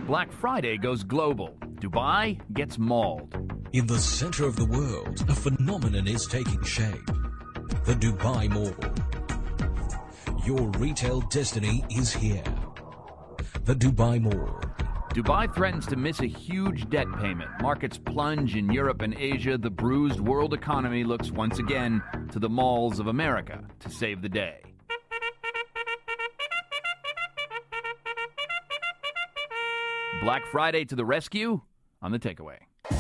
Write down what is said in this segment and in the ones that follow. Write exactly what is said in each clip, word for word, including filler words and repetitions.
Black Friday goes global. Dubai gets mauled. In the center of the world, a phenomenon is taking shape. The Dubai Mall. Your retail destiny is here. The Dubai Mall. Dubai threatens to miss a huge debt payment. Markets plunge in Europe and Asia. The bruised world economy looks once again to the malls of America to save the day. Black Friday to the rescue on The Takeaway.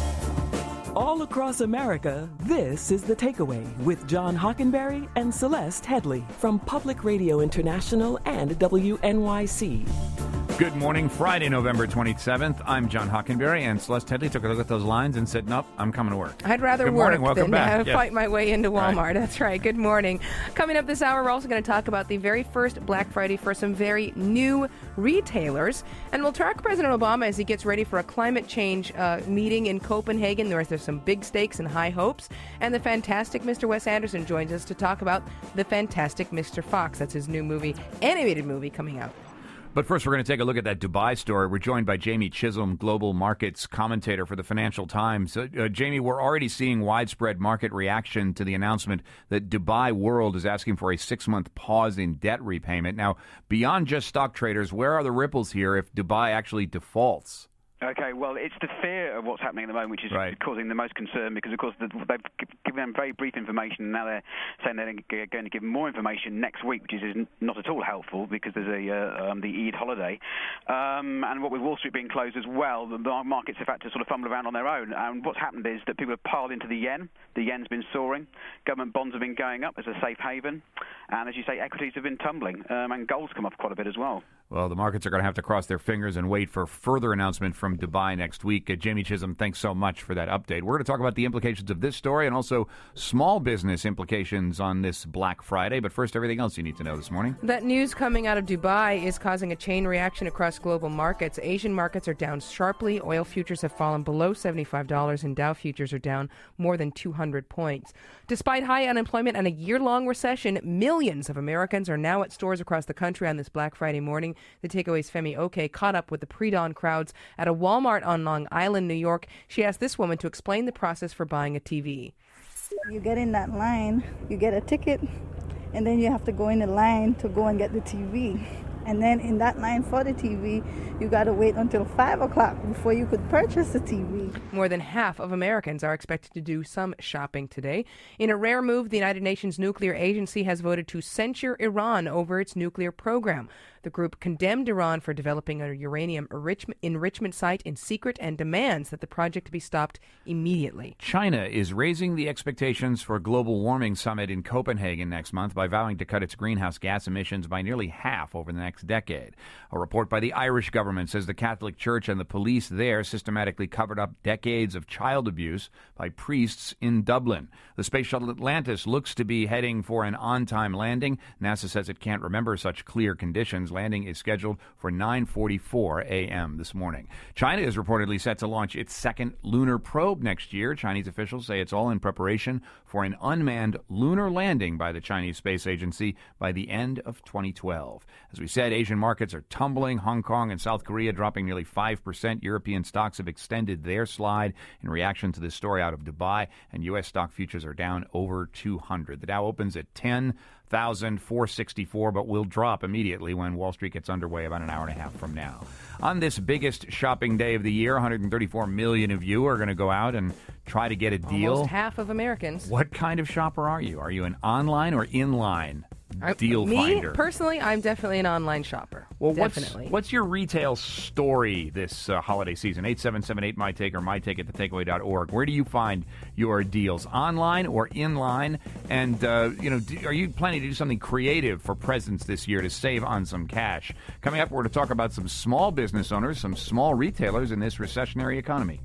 All across America, this is The Takeaway with John Hockenberry and Celeste Headley from Public Radio International and W N Y C. Good morning, Friday, November twenty-seventh. I'm John Hockenberry, and Celeste Headley took a look at those lines and said, nope, I'm coming to work. I'd rather Good work morning. Welcome than back. uh, Yes. fight my way into Walmart. Right. That's right. Good morning. Coming up this hour, we're also going to talk about the very first Black Friday for some very new retailers. And we'll track President Obama as he gets ready for a climate change uh, meeting in Copenhagen. There's, there's some big stakes and high hopes. And the fantastic Mister Wes Anderson joins us to talk about The Fantastic Mister Fox. That's his new movie, animated movie coming out. But first, we're going to take a look at that Dubai story. We're joined by Jamie Chisholm, global markets commentator for the Financial Times. Uh, uh, Jamie, we're already seeing widespread market reaction to the announcement that Dubai World is asking for a six-month pause in debt repayment. Now, beyond just stock traders, where are the ripples here if Dubai actually defaults? Okay, well, it's the fear of what's happening at the moment which is right. causing the most concern because, of course, the, they've given them very brief information, and now they're saying they're going to give more information next week, which is not at all helpful because there's a uh, um, the Eid holiday. Um, and what with Wall Street being closed as well, the markets have had to sort of fumble around on their own. And what's happened is that people have piled into the yen. The yen's been soaring. Government bonds have been going up as a safe haven. And as you say, equities have been tumbling. Um, and gold's come up quite a bit as well. Well, the markets are going to have to cross their fingers and wait for further announcement from Dubai next week. Uh, Jamie Chisholm, thanks so much for that update. We're going to talk about the implications of this story and also small business implications on this Black Friday. But first, everything else you need to know this morning. That news coming out of Dubai is causing a chain reaction across global markets. Asian markets are down sharply. Oil futures have fallen below seventy-five dollars, and Dow futures are down more than two hundred points. Despite high unemployment and a year-long recession, millions of Americans are now at stores across the country on this Black Friday morning. The Takeaway's Femi Oke caught up with the pre-dawn crowds at a Walmart on Long Island, New York. She asked this woman to explain the process for buying a T V. You get in that line, you get a ticket, and then you have to go in the line to go and get the T V. And then in that line for the T V, you got to wait until five o'clock before you could purchase the T V. More than half of Americans are expected to do some shopping today. In a rare move, the United Nations Nuclear Agency has voted to censure Iran over its nuclear program. The group condemned Iran for developing a uranium enrichment, enrichment site in secret and demands that the project be stopped immediately. China is raising the expectations for a global warming summit in Copenhagen next month by vowing to cut its greenhouse gas emissions by nearly half over the next decade. A report by the Irish government says the Catholic Church and the police there systematically covered up decades of child abuse by priests in Dublin. The space shuttle Atlantis looks to be heading for an on-time landing. NASA says it can't remember such clear conditions. Landing is scheduled for nine forty-four a.m. this morning. China is reportedly set to launch its second lunar probe next year. Chinese officials say it's all in preparation for an unmanned lunar landing by the Chinese Space Agency by the end of twenty twelve. As we said, Asian markets are tumbling. Hong Kong and South Korea dropping nearly five percent. European stocks have extended their slide in reaction to this story out of Dubai, and U S stock futures are down over two hundred. The Dow opens at ten thousand four hundred sixty-four, but will drop immediately when Wall Street gets underway about an hour and a half from now. On this biggest shopping day of the year, one hundred thirty-four million of you are going to go out and try to get a deal. Almost half of Americans. What kind of shopper are you? Are you an online or inline deal Me, finder? Personally, I'm definitely an online shopper. Well, definitely. What's, what's your retail story this uh, holiday season? eight seven seven eight, M Y Take or MyTake at the takeaway dot org. Where do you find your deals, online or inline? And, uh, you know, do, are you planning to do something creative for presents this year to save on some cash? Coming up, we're going to talk about some small business owners, some small retailers in this recessionary economy.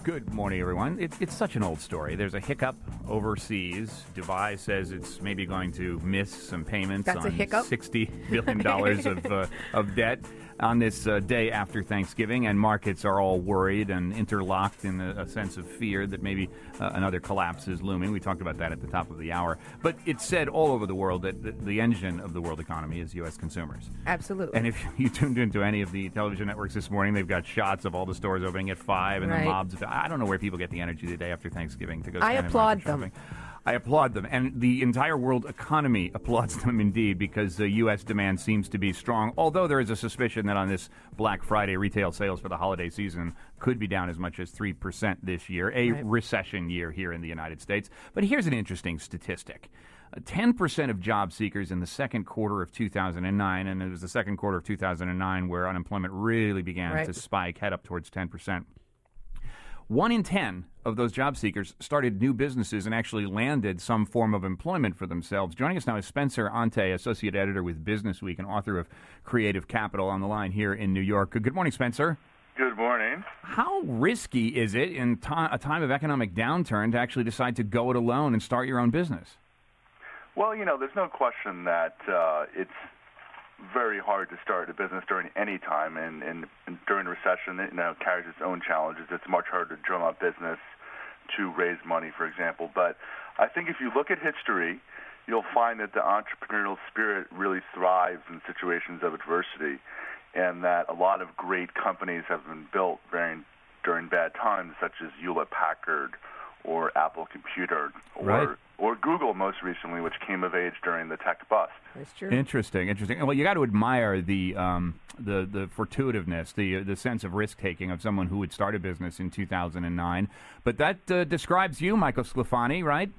Good morning, everyone. It, it's such an old story. There's a hiccup overseas. Dubai says it's maybe going to miss some payments That's a on hiccup? sixty billion dollars of, uh, of debt on this uh, day after Thanksgiving, and markets are all worried and interlocked in a, a sense of fear that maybe uh, another collapse is looming. We talked about that at the top of the hour. But it's said all over the world that the, the engine of the world economy is U S consumers. Absolutely. And if you tuned into any of the television networks this morning, they've got shots of all the stores opening at five and Right. the mobs. I don't know where people get the energy the day after Thanksgiving to go. I stand in line applaud for them. shopping. I applaud them, and the entire world economy applauds them indeed, because the U S demand seems to be strong, although there is a suspicion that on this Black Friday retail sales for the holiday season could be down as much as three percent this year, a Right. recession year here in the United States. But here's an interesting statistic. Uh, ten percent of job seekers in the second quarter of two thousand nine, and it was the second quarter of two thousand nine where unemployment really began Right. to spike, head up towards ten percent. One in ten of those job seekers started new businesses and actually landed some form of employment for themselves. Joining us now is Spencer Ante, Associate Editor with Business Week and author of Creative Capital, on the line here in New York. Good morning, Spencer. Good morning. How risky is it in ti- a time of economic downturn to actually decide to go it alone and start your own business? Well, you know, there's no question that uh, it's very hard to start a business during any time, and, and, and during a recession, it you know, carries its own challenges. It's much harder to drum up business, to raise money, for example. But I think if you look at history, you'll find that the entrepreneurial spirit really thrives in situations of adversity, and that a lot of great companies have been built during, during bad times, such as Hewlett-Packard or Apple Computer or Right. or Google most recently, which came of age during the tech bust. That's true. Interesting, interesting. Well, you got to admire the um, the the fortuitiveness, the the sense of risk taking of someone who would start a business in two thousand nine. But that uh, describes you, Michael Sclafani, right?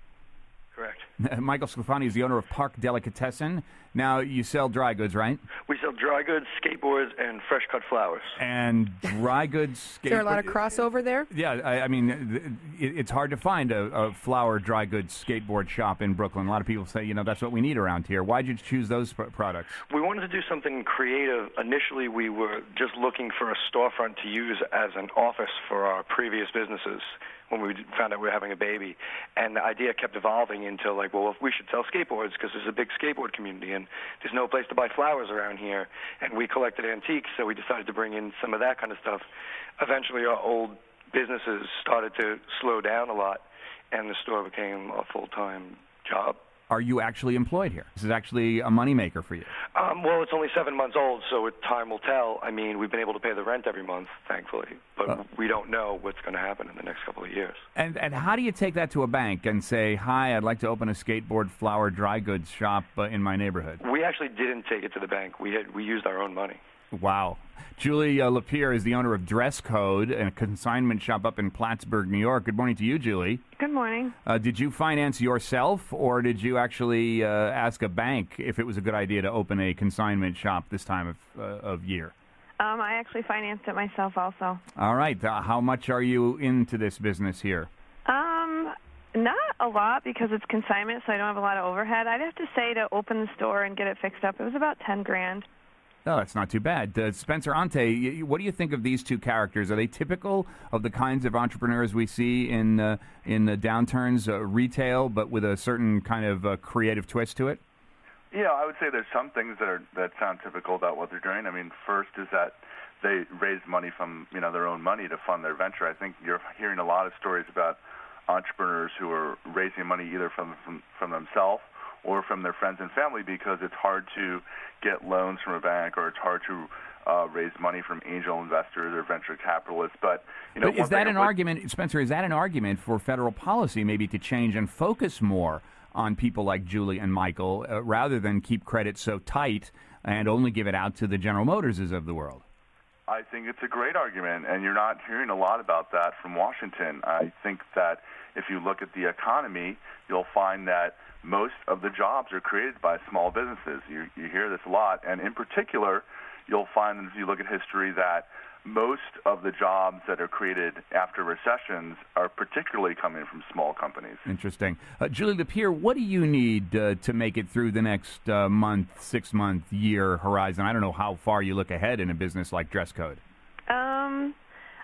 Correct. Michael Sclafani is the owner of Park Delicatessen. Now, you sell dry goods, right? We sell dry goods, skateboards, and fresh cut flowers. And dry goods. Is there a lot of crossover there? Yeah, I, I mean, it, it's hard to find a, a flower dry goods skateboard shop in Brooklyn. A lot of people say, you know, that's what we need around here. Why did you choose those p- products? We wanted to do something creative. Initially, we were just looking for a storefront to use as an office for our previous businesses when we found out we were having a baby. And the idea kept evolving into, like, well, we should sell skateboards because there's a big skateboard community, and there's no place to buy flowers around here. And we collected antiques, so we decided to bring in some of that kind of stuff. Eventually, our old businesses started to slow down a lot, and the store became a full-time job. Are you actually employed here? This is actually a moneymaker for you. Um, well, it's only seven months old, so it, time will tell. I mean, we've been able to pay the rent every month, thankfully, but Uh. we don't know what's going to happen in the next couple of years. And and how do you take that to a bank and say, hi, I'd like to open a skateboard flower dry goods shop uh, in my neighborhood? We actually didn't take it to the bank. We had we used our own money. Wow. Julie uh, Lapierre is the owner of Dress Code, a consignment shop up in Plattsburgh, New York. Good morning to you, Julie. Good morning. Uh, did you finance yourself, or did you actually uh, ask a bank if it was a good idea to open a consignment shop this time of, uh, of year? Um, I actually financed it myself also. All right. Uh, how much are you into this business here? Um, not a lot because it's consignment, so I don't have a lot of overhead. I'd have to say to open the store and get it fixed up, it was about ten grand. Oh, that's not too bad. Uh, Spencer Ante, y- what do you think of these two characters? Are they typical of the kinds of entrepreneurs we see in uh, in the downturns, uh, retail, but with a certain kind of uh, creative twist to it? You know, I would say there's some things that are that sound typical about what they're doing. I mean, first is that they raise money from, you know, their own money to fund their venture. I think you're hearing a lot of stories about entrepreneurs who are raising money either from from, from themselves or from their friends and family, because it's hard to get loans from a bank, or it's hard to uh, raise money from angel investors or venture capitalists. But you know, But is one that thing an I would- argument, Spencer? Is that an argument for federal policy, maybe to change and focus more on people like Julie and Michael, uh, rather than keep credit so tight and only give it out to the General Motorses of the world? I think it's a great argument, and you're not hearing a lot about that from Washington. I think that if you look at the economy, you'll find that most of the jobs are created by small businesses. You, you hear this a lot, and in particular, you'll find if you look at history that most of the jobs that are created after recessions are particularly coming from small companies. Interesting. Uh, Julie Lapierre, what do you need uh, to make it through the next uh, month, six-month, year horizon? I don't know how far you look ahead in a business like Dress Code. Um,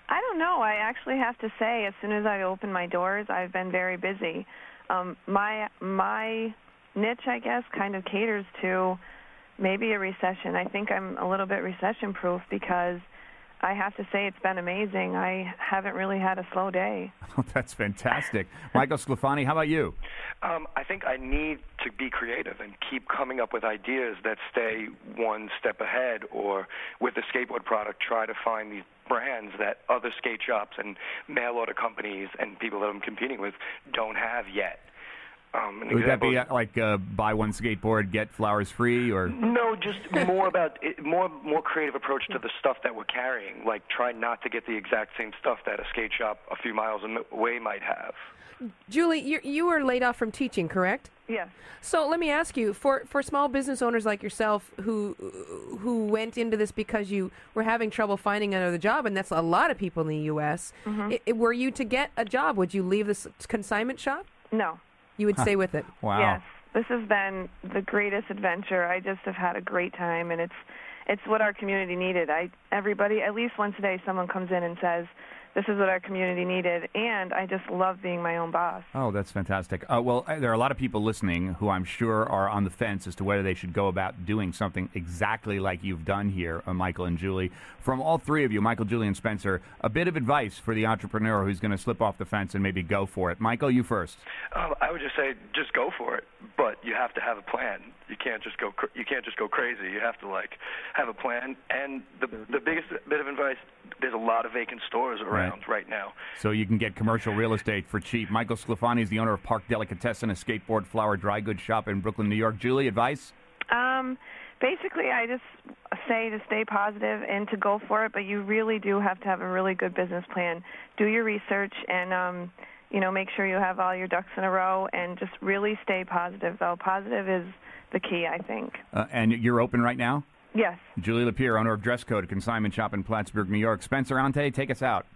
I don't know. I actually have to say, as soon as I open my doors, I've been very busy. Um, my my niche, I guess, kind of caters to maybe a recession. I think I'm a little bit recession-proof because I have to say it's been amazing. I haven't really had a slow day. Oh, that's fantastic. Michael Sclafani, how about you? Um, I think I need to be creative and keep coming up with ideas that stay one step ahead, or with the skateboard product, try to find these brands that other skate shops and mail order companies and people that I'm competing with don't have yet. Um, an Would example, that be uh, like uh, buy one skateboard, get flowers free, or? No, just more about it, more more creative approach to the stuff that we're carrying. Like try not to get the exact same stuff that a skate shop a few miles away might have. Julie, you, you were laid off from teaching, correct? Yes. So let me ask you, for, for small business owners like yourself who who went into this because you were having trouble finding another job, and that's a lot of people in the U S, Mm-hmm. I, were you to get a job, would you leave this consignment shop? No. You would stay with it? Wow. Yes. This has been the greatest adventure. I just have had a great time, and it's it's what our community needed. I everybody, at least once a day, someone comes in and says, this is what our community needed, and I just love being my own boss. Oh, that's fantastic. Uh, well, uh, there are a lot of people listening who I'm sure are on the fence as to whether they should go about doing something exactly like you've done here, uh, Michael and Julie. From all three of you, Michael, Julie, and Spencer, a bit of advice for the entrepreneur who's going to slip off the fence and maybe go for it. Michael, you first. Um, I would just say, just go for it, but you have to have a plan. You can't just go. Cr- you can't just go crazy. You have to like have a plan. And the the biggest bit of advice: there's a lot of vacant stores around right, right now. So you can get commercial real estate for cheap. Michael Sclafani is the owner of Park Delicatessen, a skateboard, flower, dry goods shop in Brooklyn, New York. Julie, advice? Um, basically, I just say to stay positive and to go for it, but you really do have to have a really good business plan. Do your research and, um, you know, make sure you have all your ducks in a row, and just really stay positive, though. Positive is the key, I think. Uh, and you're open right now? Yes. Julie Lapierre, owner of Dress Code, a consignment shop in Plattsburgh, New York. Spencer Ante, take us out.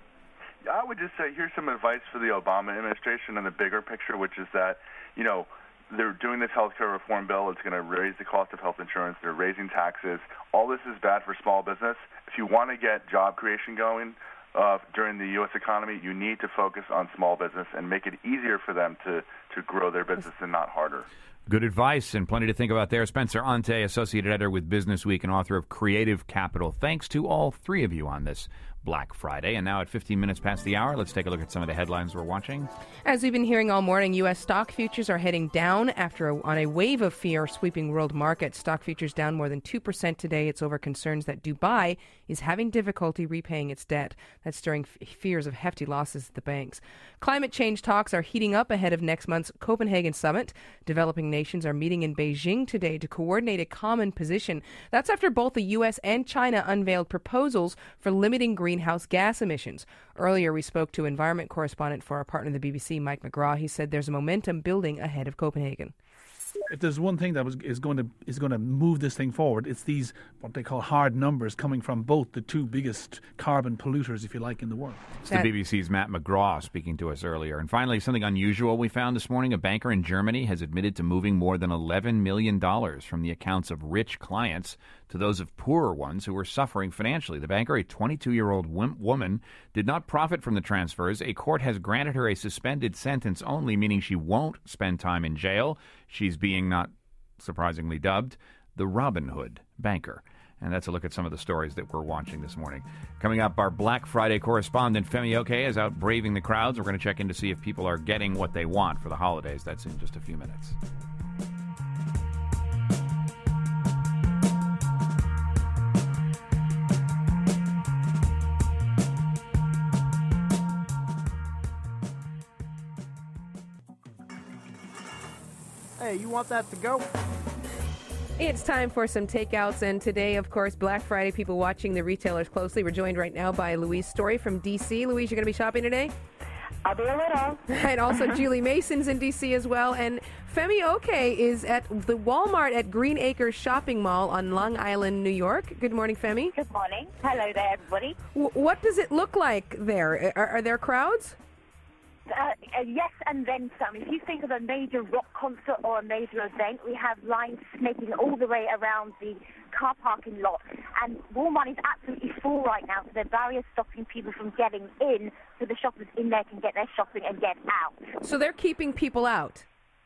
I would just say here's some advice for the Obama administration and the bigger picture, which is that, you know, they're doing this health care reform bill. It's going to raise the cost of health insurance. They're raising taxes. All this is bad for small business. If you want to get job creation going uh, during the U S economy, you need to focus on small business and make it easier for them to, to grow their business and not harder. Good advice and plenty to think about there. Spencer Ante, associate editor with Business Week and author of Creative Capital. Thanks to all three of you on this Black Friday. And now at fifteen minutes past the hour, let's take a look at some of the headlines we're watching. As we've been hearing all morning, U S stock futures are heading down after a, on a wave of fear sweeping world markets. Stock futures down more than two percent today. It's over concerns that Dubai is having difficulty repaying its debt. That's stirring f- fears of hefty losses at the banks. Climate change talks are heating up ahead of next month's Copenhagen summit. Developing nations are meeting in Beijing today to coordinate a common position. That's after both the U S and China unveiled proposals for limiting greenhouse gas emissions. Earlier, we spoke to environment correspondent for our partner, the B B C, Mike McGraw. He said there's a momentum building ahead of Copenhagen. If there's one thing that was, is going to is going to move this thing forward, it's these what they call hard numbers coming from both the two biggest carbon polluters, if you like, in the world. It's the B B C's Matt McGraw speaking to us earlier. And finally, something unusual we found this morning. A banker in Germany has admitted to moving more than eleven million dollars from the accounts of rich clients to those of poorer ones who were suffering financially. The banker, a twenty-two-year-old woman, did not profit from the transfers. A court has granted her a suspended sentence only, meaning she won't spend time in jail. She's being, not surprisingly, dubbed the Robin Hood banker. And that's a look at some of the stories that we're watching this morning. Coming up, our Black Friday correspondent, Femi Oke, is out braving the crowds. We're going to check in to see if people are getting what they want for the holidays. That's in just a few minutes. Hey, you want that to go? It's time for some takeouts, and today, of course, Black Friday, people watching the retailers closely. We're joined right now by Louise Story from D C. Louise, you're going to be shopping today? I'll be a little. And also Julie Mason's in D C as well. And Femi Oke is at the Walmart at Green Acres Shopping Mall on Long Island, New York. Good morning, Femi. Good morning. Hello there, everybody. W- what does it look like there? Are, are there crowds? uh, uh, yes, and then some. If you think of a major rock concert or a major event, we have lines snaking all the way around the car parking lot. And Walmart is absolutely full right now, so there are barriers stopping people from getting in, so the shoppers in there can get their shopping and get out. So they're keeping people out?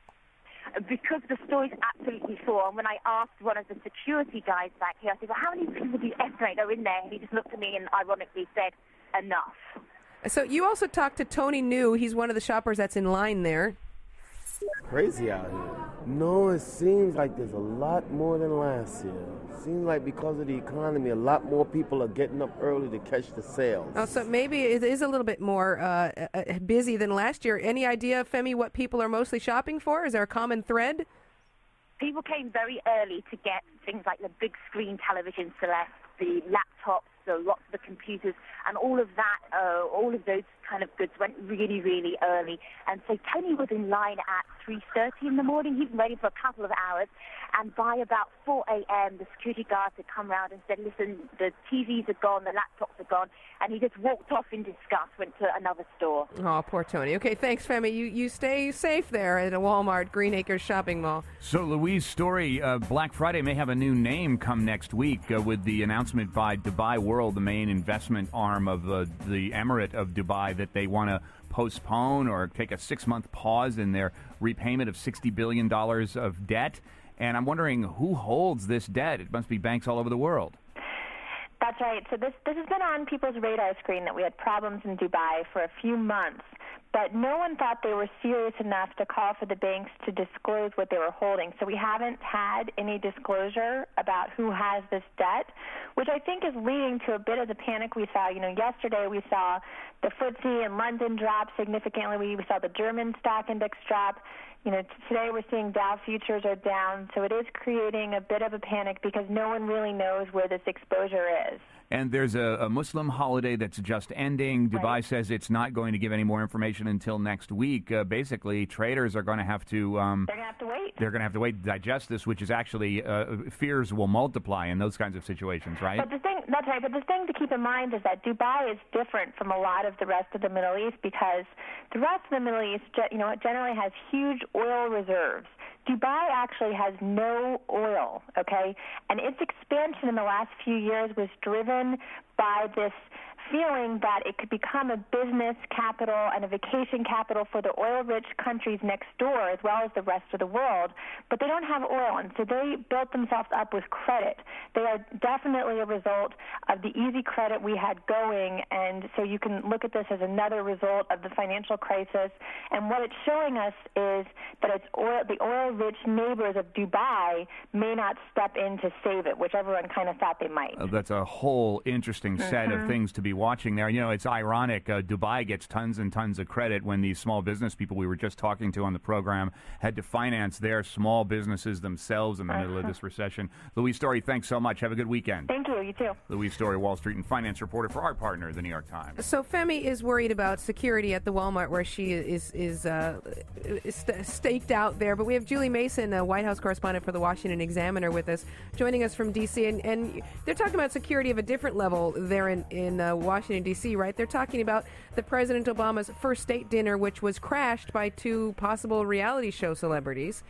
Because the store is absolutely full. And when I asked one of the security guys back here, I said, well, how many people do you estimate are in there? And he just looked at me and ironically said, enough. So you also talked to Tony New. He's one of the shoppers that's in line there. Crazy out here. No, it seems like there's a lot more than last year. Seems like because of the economy, a lot more people are getting up early to catch the sales. Oh, so maybe it is a little bit more uh, uh, busy than last year. Any idea, Femi, what people are mostly shopping for? Is there a common thread? People came very early to get things like the big screen television, Celeste, the laptops, the lots of the computers, and all of that, uh, all of those kind of goods went really, really early. And so Tony was in line at three thirty in the morning. He'd been waiting for a couple of hours. And by about four a.m., the security guards had come round and said, listen, the T Vs are gone, the laptops are gone. And he just walked off in disgust, went to another store. Oh, poor Tony. Okay, thanks, Femi. You you stay safe there at a Walmart Green Acres shopping mall. So, Louise Story, uh, Black Friday may have a new name come next week uh, with the announcement by Dubai World, the main investment arm of uh, the Emirate of Dubai, that they want to postpone or take a six-month pause in their repayment of sixty billion dollars of debt. And I'm wondering who holds this debt. It must be banks all over the world. That's right. So this this has been on people's radar screen that we had problems in Dubai for a few months, but no one thought they were serious enough to call for the banks to disclose what they were holding. So we haven't had any disclosure about who has this debt, which I think is leading to a bit of the panic we saw. You know, yesterday we saw the F T S E in London drop significantly. We saw the German stock index drop. You know, today we're seeing Dow futures are down, so it is creating a bit of a panic because no one really knows where this exposure is. And there's a, a Muslim holiday that's just ending. Dubai Right. says it's not going to give any more information until next week. Uh, basically, traders are going to have to... Um, They're going to have to wait. They're going to have to wait to digest this, which is actually... Uh, fears will multiply in those kinds of situations, right? But the thing, that's right, but the thing to keep in mind is that Dubai is different from a lot of the rest of the Middle East because the rest of the Middle East, you know, it generally has huge oil reserves. Dubai actually has no oil, okay? And its expansion in the last few years was driven by this feeling that it could become a business capital and a vacation capital for the oil-rich countries next door as well as the rest of the world, but they don't have oil, and so they built themselves up with credit. They are definitely a result of the easy credit we had going, and so you can look at this as another result of the financial crisis, and what it's showing us is that it's oil, the oil-rich neighbors of Dubai may not step in to save it, which everyone kind of thought they might. Uh, that's a whole interesting set Mhm. of things to be watching there. You know, it's ironic. Uh, Dubai gets tons and tons of credit when these small business people we were just talking to on the program had to finance their small businesses themselves in the middle of this recession. Louise Story, thanks so much. Have a good weekend. Thank you. You too. Louise Story, Wall Street and finance reporter for our partner, the New York Times. So Femi is worried about security at the Walmart where she is is, uh, is st- staked out there. But we have Julie Mason, a White House correspondent for the Washington Examiner, with us, joining us from D C. And, and they're talking about security of a different level there in, in uh, Washington, D C, right? They're talking about the President Obama's first state dinner, which was crashed by two possible reality show celebrities.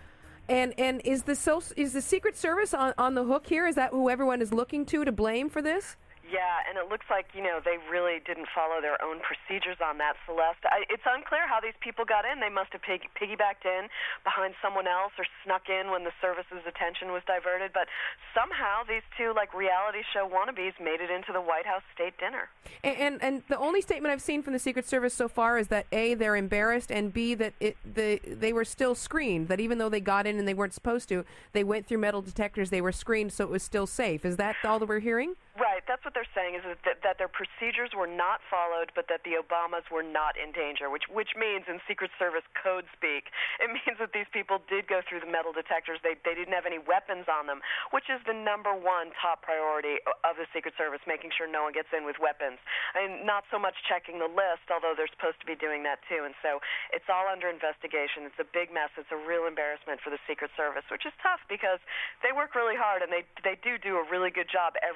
And and is the so, is the Secret Service on, on the hook here? Is that who everyone is looking to to blame for this? Yeah, and it looks like, you know, they really didn't follow their own procedures on that, Celeste. I, it's unclear how these people got in. They must have pig, piggybacked in behind someone else or snuck in when the service's attention was diverted. But somehow these two, like, reality show wannabes made it into the White House state dinner. And, and and the only statement I've seen from the Secret Service so far is that A, they're embarrassed, and B, that it the they were still screened, that even though they got in and they weren't supposed to, they went through metal detectors, they were screened, so it was still safe. Is that all that we're hearing? Right, that's what they're saying, is that, that their procedures were not followed, but that the Obamas were not in danger, which which means, in Secret Service code speak, it means that these people did go through the metal detectors. They they didn't have any weapons on them, which is the number one top priority of the Secret Service, making sure no one gets in with weapons. I mean, not so much checking the list, although they're supposed to be doing that too. And so it's all under investigation. It's a big mess. It's a real embarrassment for the Secret Service, which is tough because they work really hard and they they do do a really good job every day.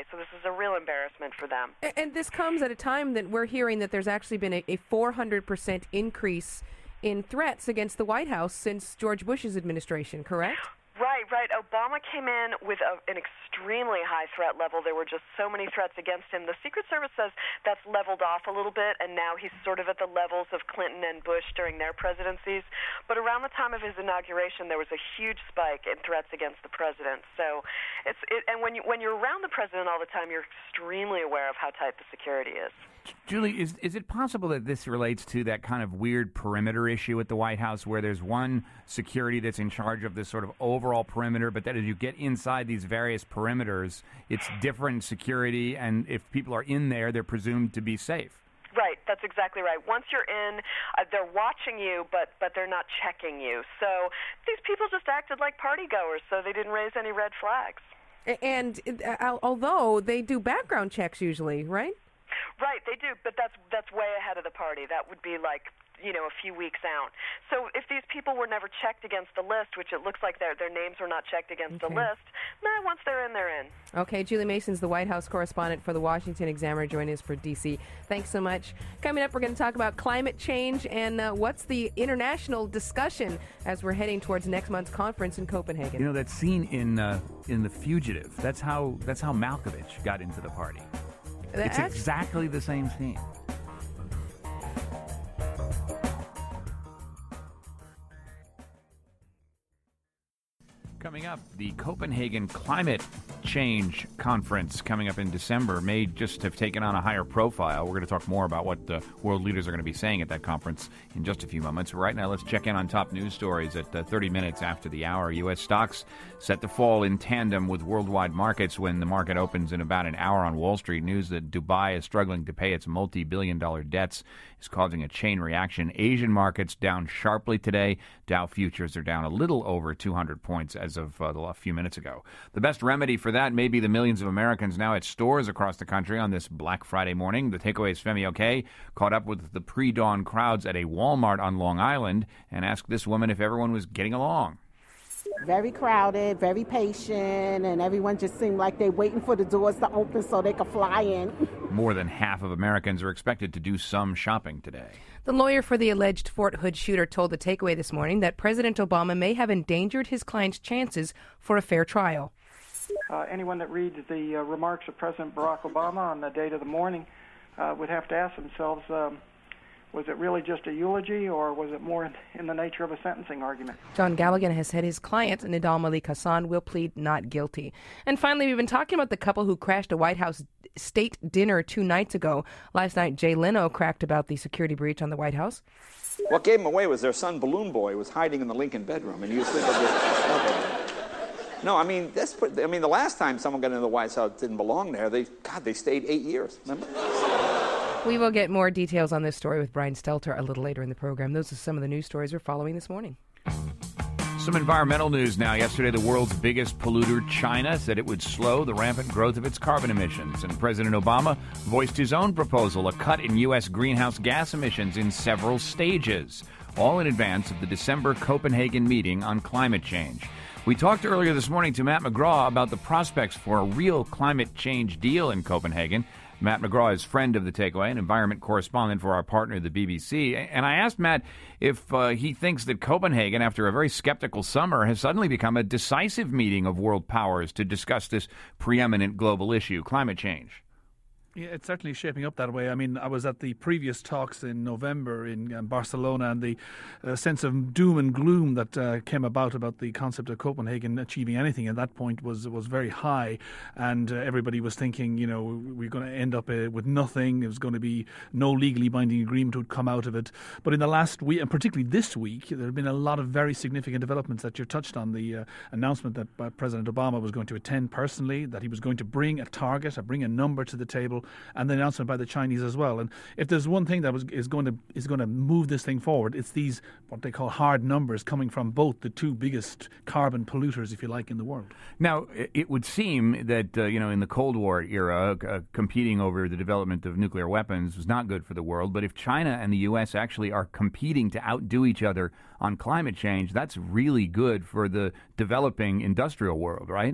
So this is a real embarrassment for them. And, and this comes at a time that we're hearing that there's actually been a, a four hundred percent increase in threats against the White House since George Bush's administration, correct? Right, right. Obama came in with a, an extremely high threat level. There were just so many threats against him. The Secret Service says that's leveled off a little bit, and now he's sort of at the levels of Clinton and Bush during their presidencies. But around the time of his inauguration, there was a huge spike in threats against the president. So, it's it, and when you when you're around the president all the time, you're extremely aware of how tight the security is. Julie, is is it possible that this relates to that kind of weird perimeter issue at the White House where there's one security that's in charge of this sort of overall perimeter, but that as you get inside these various perimeters, it's different security, and if people are in there, they're presumed to be safe? Right, that's exactly right. Once you're in, uh, they're watching you, but but they're not checking you. So these people just acted like partygoers, so they didn't raise any red flags. And uh, although they do background checks usually, right? Right, they do, but that's that's way ahead of the party. That would be like, you know, a few weeks out. So if these people were never checked against the list, which it looks like their their names were not checked against Okay. the list, nah, once they're in, they're in. Okay, Julie Mason's the White House correspondent for the Washington Examiner, joining us for D C. Thanks so much. Coming up, we're going to talk about climate change and uh, what's the international discussion as we're heading towards next month's conference in Copenhagen. You know, that scene in uh, in The Fugitive, that's how that's how Malkovich got into the party. It's That's- exactly the same scene. Coming up, the Copenhagen Climate Change Conference coming up in December may just have taken on a higher profile. We're going to talk more about what the world leaders are going to be saying at that conference in just a few moments. Right now, let's check in on top news stories at uh, thirty minutes after the hour. U S stocks set to fall in tandem with worldwide markets when the market opens in about an hour on Wall Street. News that Dubai is struggling to pay its multi-billion dollar debts is causing a chain reaction. Asian markets down sharply today. Dow futures are down a little over two hundred points as of uh, the last few minutes ago. The best remedy for that may be the millions of Americans now at stores across the country on this Black Friday morning. The Takeaway's Femi Oke caught up with the pre-dawn crowds at a Walmart on Long Island and asked this woman if everyone was getting along. Very crowded, very patient, and everyone just seemed like they're waiting for the doors to open so they could fly in. More than half of Americans are expected to do some shopping today. The lawyer for the alleged Fort Hood shooter told the Takeaway this morning that President Obama may have endangered his client's chances for a fair trial. Uh, anyone that reads the uh, remarks of President Barack Obama on the date of the morning uh, would have to ask themselves, um, was it really just a eulogy, or was it more in, in the nature of a sentencing argument? John Galligan has said his client, Nidal Malik Hassan, will plead not guilty. And finally, we've been talking about the couple who crashed a White House state dinner two nights ago. Last night, Jay Leno cracked about the security breach on the White House. What gave him away was their son, Balloon Boy, was hiding in the Lincoln bedroom, and he was thinking, okay. No, I mean, that's. Pretty, I mean, the last time someone got into the White House didn't belong there. They, God, they stayed eight years. Remember? We will get more details on this story with Brian Stelter a little later in the program. Those are some of the news stories we're following this morning. Some environmental news now. Yesterday, the world's biggest polluter, China, said it would slow the rampant growth of its carbon emissions. And President Obama voiced his own proposal, a cut in U S greenhouse gas emissions in several stages, all in advance of the December Copenhagen meeting on climate change. We talked earlier this morning to Matt McGraw about the prospects for a real climate change deal in Copenhagen. Matt McGraw is friend of the Takeaway, an environment correspondent for our partner, the B B C. And I asked Matt if uh, he thinks that Copenhagen, after a very skeptical summer, has suddenly become a decisive meeting of world powers to discuss this preeminent global issue, climate change. Yeah, it's certainly shaping up that way. I mean, I was at the previous talks in November in um, Barcelona, and the uh, sense of doom and gloom that uh, came about about the concept of Copenhagen achieving anything at that point was was very high, and uh, everybody was thinking, you know, we're going to end up uh, with nothing. There was going to be no legally binding agreement would come out of it. But in the last week, and particularly this week, there have been a lot of very significant developments that you touched on. The uh, announcement that uh, President Obama was going to attend personally, that he was going to bring a target, or bring a number to the table, and the announcement by the Chinese as well. And if there's one thing that was is going to is going to move this thing forward, it's these what they call hard numbers coming from both the two biggest carbon polluters, if you like, in the world. Now, it would seem that uh, you know, in the Cold War era, uh, competing over the development of nuclear weapons was not good for the world. But if China and the U S actually are competing to outdo each other on climate change, that's really good for the developing industrial world, right?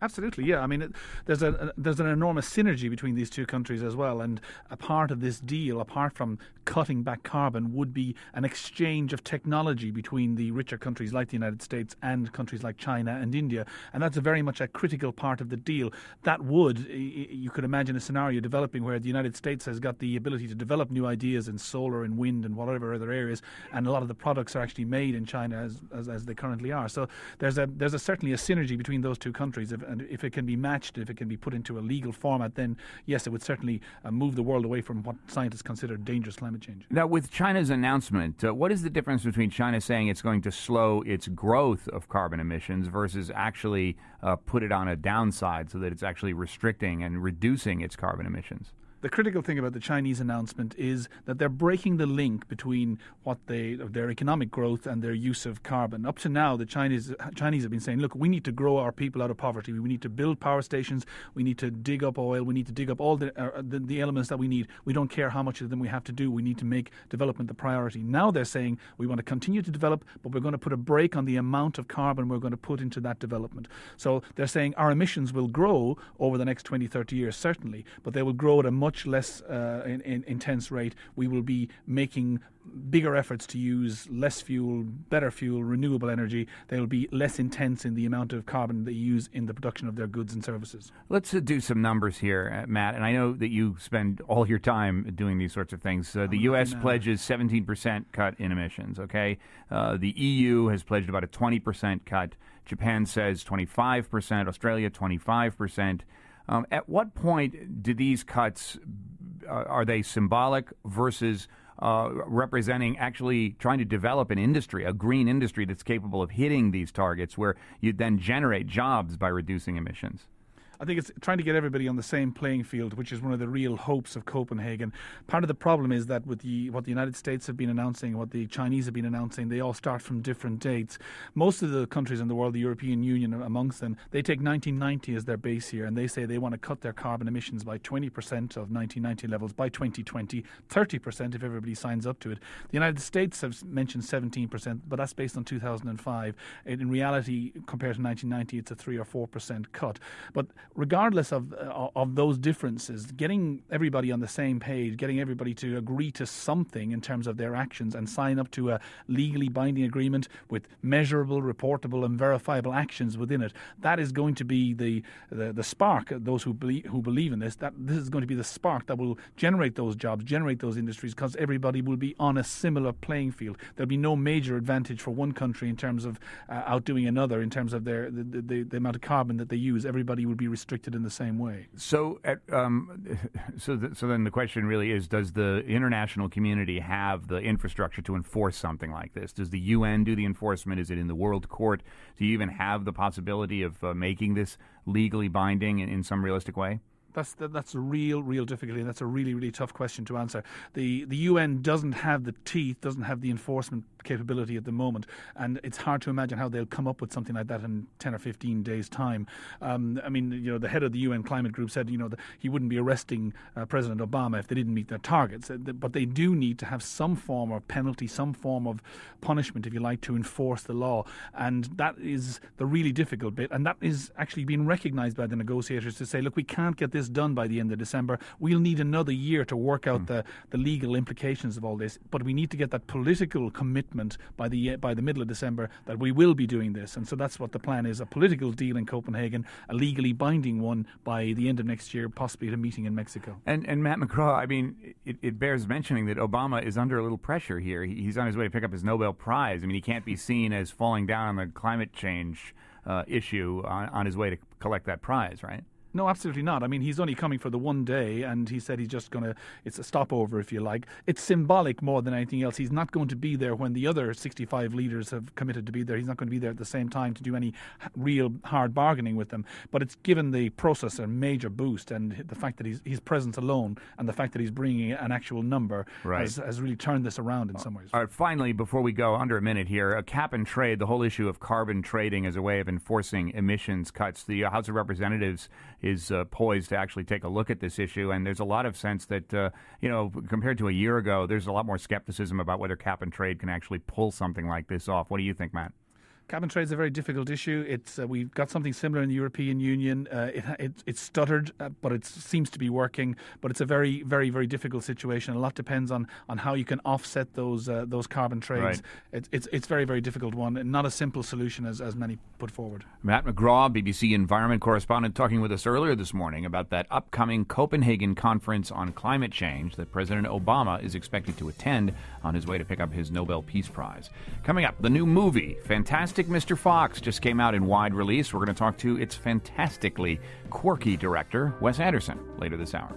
Absolutely, yeah. I mean, it, there's a, a there's an enormous synergy between these two countries as well, and a part of this deal, apart from cutting back carbon, would be an exchange of technology between the richer countries like the United States and countries like China and India, and that's a very much a critical part of the deal. That would, you could imagine a scenario developing where the United States has got the ability to develop new ideas in solar and wind and whatever other areas, and a lot of the products are actually made in China as as, as they currently are. So there's a there's a certainly a synergy between those two countries. If, and if it can be matched, if it can be put into a legal format, then yes, it would certainly uh, move the world away from what scientists consider dangerous climate change. Now, with China's announcement, uh, what is the difference between China saying it's going to slow its growth of carbon emissions versus actually uh, put it on a downside so that it's actually restricting and reducing its carbon emissions? The critical thing about the Chinese announcement is that they're breaking the link between what they, their economic growth and their use of carbon. Up to now, the Chinese Chinese have been saying, look, we need to grow our people out of poverty. We need to build power stations. We need to dig up oil. We need to dig up all the, uh, the, the elements that we need. We don't care how much of them we have to do. We need to make development the priority. Now they're saying we want to continue to develop, but we're going to put a brake on the amount of carbon we're going to put into that development. So they're saying our emissions will grow over the next twenty, thirty years, certainly, but they will grow at a much much less uh, in, in, intense rate. We will be making bigger efforts to use less fuel, better fuel, renewable energy. They will be less intense in the amount of carbon they use in the production of their goods and services. Let's uh, do some numbers here, uh, Matt. And I know that you spend all your time doing these sorts of things. Uh, the U S pledges seventeen percent cut in emissions, okay? Uh, the E U has pledged about a twenty percent cut. Japan says twenty-five percent. Australia, twenty-five percent. Um, at what point do these cuts, uh, are they symbolic versus uh, representing actually trying to develop an industry, a green industry that's capable of hitting these targets where you then generate jobs by reducing emissions? I think it's trying to get everybody on the same playing field, which is one of the real hopes of Copenhagen. Part of the problem is that with the what the United States have been announcing, what the Chinese have been announcing, they all start from different dates. Most of the countries in the world, the European Union amongst them, they take nineteen ninety as their base here, and they say they want to cut their carbon emissions by twenty percent of nineteen ninety levels by twenty twenty, thirty percent if everybody signs up to it. The United States have mentioned seventeen percent, but that's based on two thousand five. In reality, compared to nineteen ninety, it's a three or four percent cut. But regardless of uh, of those differences, getting everybody on the same page, getting everybody to agree to something in terms of their actions and sign up to a legally binding agreement with measurable, reportable and verifiable actions within it, that is going to be the the, the spark, those who believe, who believe in this, that this is going to be the spark that will generate those jobs, generate those industries, because everybody will be on a similar playing field. There'll be no major advantage for one country in terms of uh, outdoing another in terms of their the, the, the amount of carbon that they use. Everybody will be restricted in the same way. So, at, um, so, th- so then the question really is: does the international community have the infrastructure to enforce something like this? Does the U N do the enforcement? Is it in the World Court? Do you even have the possibility of uh, making this legally binding in, in some realistic way? That's the, that's a real, real difficulty, and that's a really, really tough question to answer. The the U N doesn't have the teeth, doesn't have the enforcement capability at the moment, and it's hard to imagine how they'll come up with something like that in ten or fifteen days' time. Um, I mean, you know, the head of the U N climate group said, you know, that he wouldn't be arresting uh, President Obama if they didn't meet their targets, but they do need to have some form of penalty, some form of punishment, if you like, to enforce the law, and that is the really difficult bit, and that is actually being recognised by the negotiators to say, look, we can't get this done by the end of December. We'll need another year to work out mm. the, the legal implications of all this, but we need to get that political commitment by the by the middle of December that we will be doing this, and so that's what the plan is: a political deal in Copenhagen, a legally binding one by the end of next year, possibly at a meeting in Mexico. And and Matt McGraw, I mean, it, it bears mentioning that Obama is under a little pressure here. He, he's on his way to pick up his Nobel Prize. I mean, he can't be seen as falling down on the climate change uh, issue on, on his way to collect that prize, right? No, absolutely not. I mean, he's only coming for the one day, and he said he's just going to, it's a stopover, if you like. It's symbolic more than anything else. He's not going to be there when the other sixty-five leaders have committed to be there. He's not going to be there at the same time to do any real hard bargaining with them. But it's given the process a major boost, and the fact that he's, his presence alone and the fact that he's bringing an actual number right. has, has really turned this around in some ways. All right, finally, before we go, under a minute here, a cap and trade, the whole issue of carbon trading as a way of enforcing emissions cuts. The House of Representatives is uh, poised to actually take a look at this issue, and there's a lot of sense that, uh, you know, compared to a year ago, there's a lot more skepticism about whether cap and trade can actually pull something like this off. What do you think, Matt? Cabin trade is a very difficult issue. It's uh, we've got something similar in the European Union. Uh, it, it it's stuttered, uh, but it seems to be working. But it's a very, very, very difficult situation. A lot depends on, on how you can offset those uh, those carbon trades. Right. It, it's it's very, very difficult one, and not a simple solution as, as many put forward. Matt McGraw, B B C environment correspondent, talking with us earlier this morning about that upcoming Copenhagen conference on climate change that President Obama is expected to attend on his way to pick up his Nobel Peace Prize. Coming up, the new movie, Fantastic Mister Fox, just came out in wide release. We're going to talk to its fantastically quirky director, Wes Anderson, later this hour.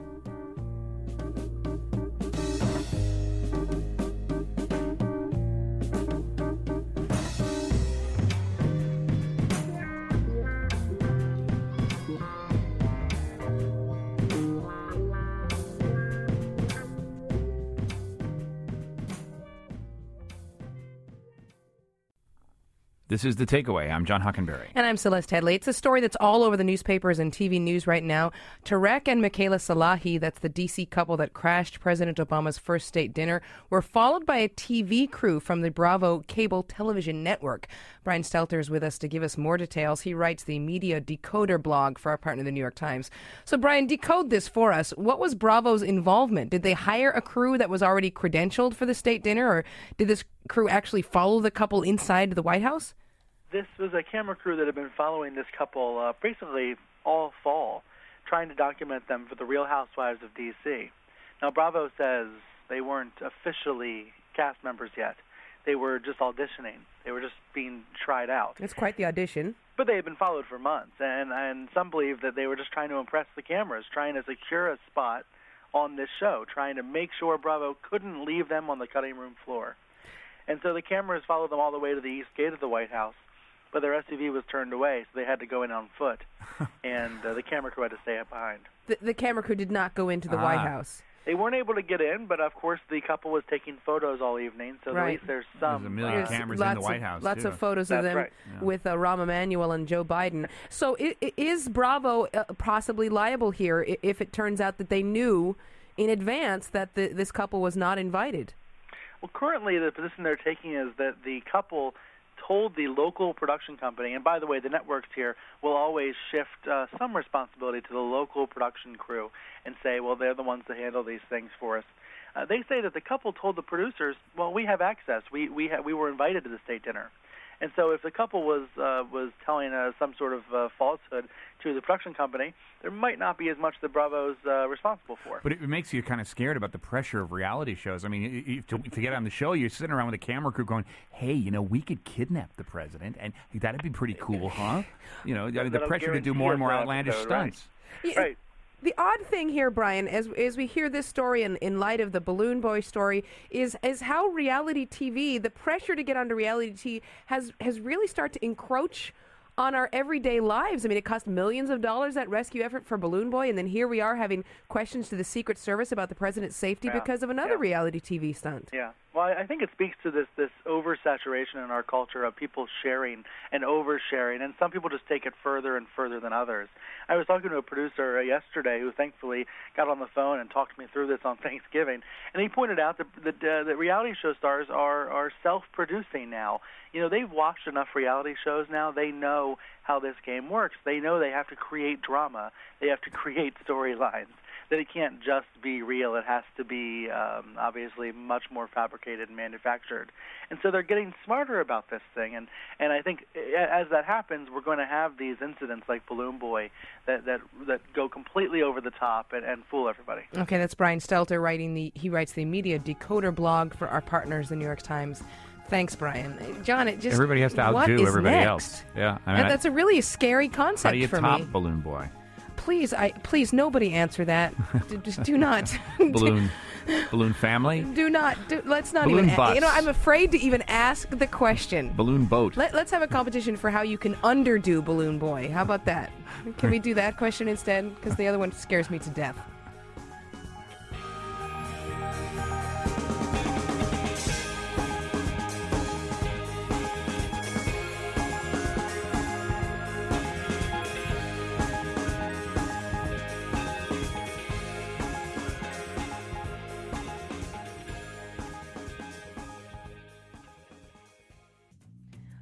This is The Takeaway. I'm John Hockenberry. And I'm Celeste Headley. It's a story that's all over the newspapers and T V news right now. Tarek and Michaela Salahi, that's the D C couple that crashed President Obama's first state dinner, were followed by a T V crew from the Bravo cable television network. Brian Stelter is with us to give us more details. He writes the Media Decoder blog for our partner, the New York Times. So, Brian, decode this for us. What was Bravo's involvement? Did they hire a crew that was already credentialed for the state dinner, or did this crew actually follow the couple inside the White House? This was a camera crew that had been following this couple uh, basically all fall, trying to document them for the Real Housewives of D C. Now, Bravo says they weren't officially cast members yet. They were just auditioning. They were just being tried out. It's quite the audition. But they had been followed for months, and, and some believe that they were just trying to impress the cameras, trying to secure a spot on this show, trying to make sure Bravo couldn't leave them on the cutting room floor. And so the cameras followed them all the way to the east gate of the White House, but their S U V was turned away, so they had to go in on foot, and uh, the camera crew had to stay up behind. The, the camera crew did not go into the Ah. White House. They weren't able to get in, but of course the couple was taking photos all evening, so Right. at least there's some. There's a million uh, cameras lots in the White of, House, Lots too. of photos of That's them right. with uh, Rahm Emanuel and Joe Biden. So i- i- is Bravo uh, possibly liable here i- if it turns out that they knew in advance that the, this couple was not invited? Well, currently the position they're taking is that the couple told the local production company, and by the way, the networks here will always shift uh, some responsibility to the local production crew and say, well, they're the ones to handle these things for us. Uh, they say that the couple told the producers, well, we have access. We we ha- we were invited to the state dinner. And so if the couple was uh, was telling uh, some sort of uh, falsehood to the production company, there might not be as much that Bravo's uh, responsible for. But it makes you kind of scared about the pressure of reality shows. I mean, you, you, to, to get on the show, you're sitting around with a camera crew going, hey, you know, we could kidnap the president, and that'd be pretty cool, huh? You know, I mean, the That'll pressure to do guarantee more and us more an outlandish episode, right? stunts. Yeah, Right. The odd thing here, Brian, as as we hear this story in, in light of the Balloon Boy story, is is how reality T V, the pressure to get onto reality T V, has has really started to encroach on our everyday lives. I mean, it cost millions of dollars, that rescue effort for Balloon Boy, and then here we are having questions to the Secret Service about the president's safety Yeah. because of another Yeah. reality T V stunt. Yeah. Well, I I think it speaks to this this oversaturation in our culture of people sharing and oversharing, and some people just take it further and further than others. I was talking to a producer uh, yesterday who thankfully got on the phone and talked me through this on Thanksgiving, and he pointed out that that, uh, that reality show stars are are self-producing now. You know, they've watched enough reality shows now. They know how this game works. They know they have to create drama. They have to create storylines. That it can't just be real. It has to be um, obviously much more fabricated and manufactured. And so they're getting smarter about this thing. And, and I think as that happens, we're going to have these incidents like Balloon Boy that that, that go completely over the top and, and fool everybody. Okay, that's Brian Stelter writing the he writes the Media Decoder blog for our partners, the New York Times. Thanks, Brian. John, it just Everybody has to what outdo is everybody next? else. Yeah, I mean, And that's a really scary concept how do you for top me. Balloon Boy? Please, I please nobody answer that. D- just do not. Balloon, balloon family, Do not. Do, let's not Balloon even. a- bus. You know, I'm afraid to even ask the question. balloon boat. Let, let's have a competition for how you can underdo Balloon Boy. How about that? Can we do that question instead? Because the other one scares me to death.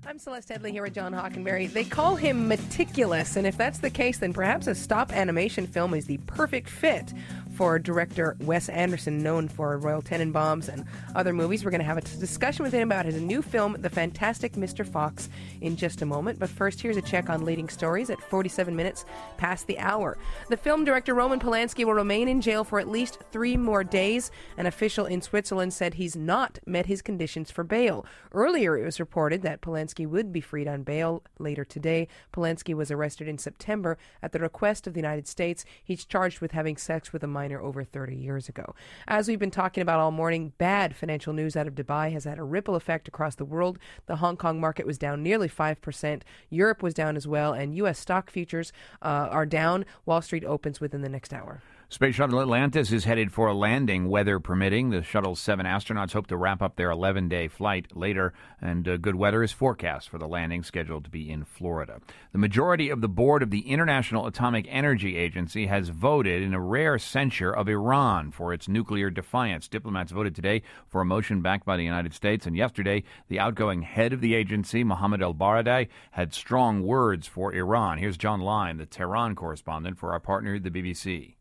I'm Celeste Headley here with John Hockenberry. They call him meticulous, and if that's the case, then perhaps a stop animation film is the perfect fit for director Wes Anderson, known for Royal Tenenbaums and other movies. We're going to have a t- discussion with him about his new film, The Fantastic Mister Fox, in just a moment. But first, here's a check on leading stories at forty-seven minutes past the hour. The film director Roman Polanski will remain in jail for at least three more days. An official in Switzerland said he's not met his conditions for bail. Earlier, it was reported that Polanski would be freed on bail later today. Polanski was arrested in September at the request of the United States. He's charged with having sex with a minor over thirty years ago. As we've been talking about all morning, bad financial news out of Dubai has had a ripple effect across the world. The Hong Kong market was down nearly five percent. Europe was down as well, and U S stock futures uh, are down. Wall Street opens within the next hour. Space Shuttle Atlantis is headed for a landing, weather permitting. The shuttle's seven astronauts hope to wrap up their eleven-day flight later, and uh, good weather is forecast for the landing, scheduled to be in Florida. The majority of the board of the International Atomic Energy Agency has voted in a rare censure of Iran for its nuclear defiance. Diplomats voted today for a motion backed by the United States, and yesterday the outgoing head of the agency, Mohammed El-Baradei, had strong words for Iran. Here's John Lyne, the Tehran correspondent for our partner, the B B C.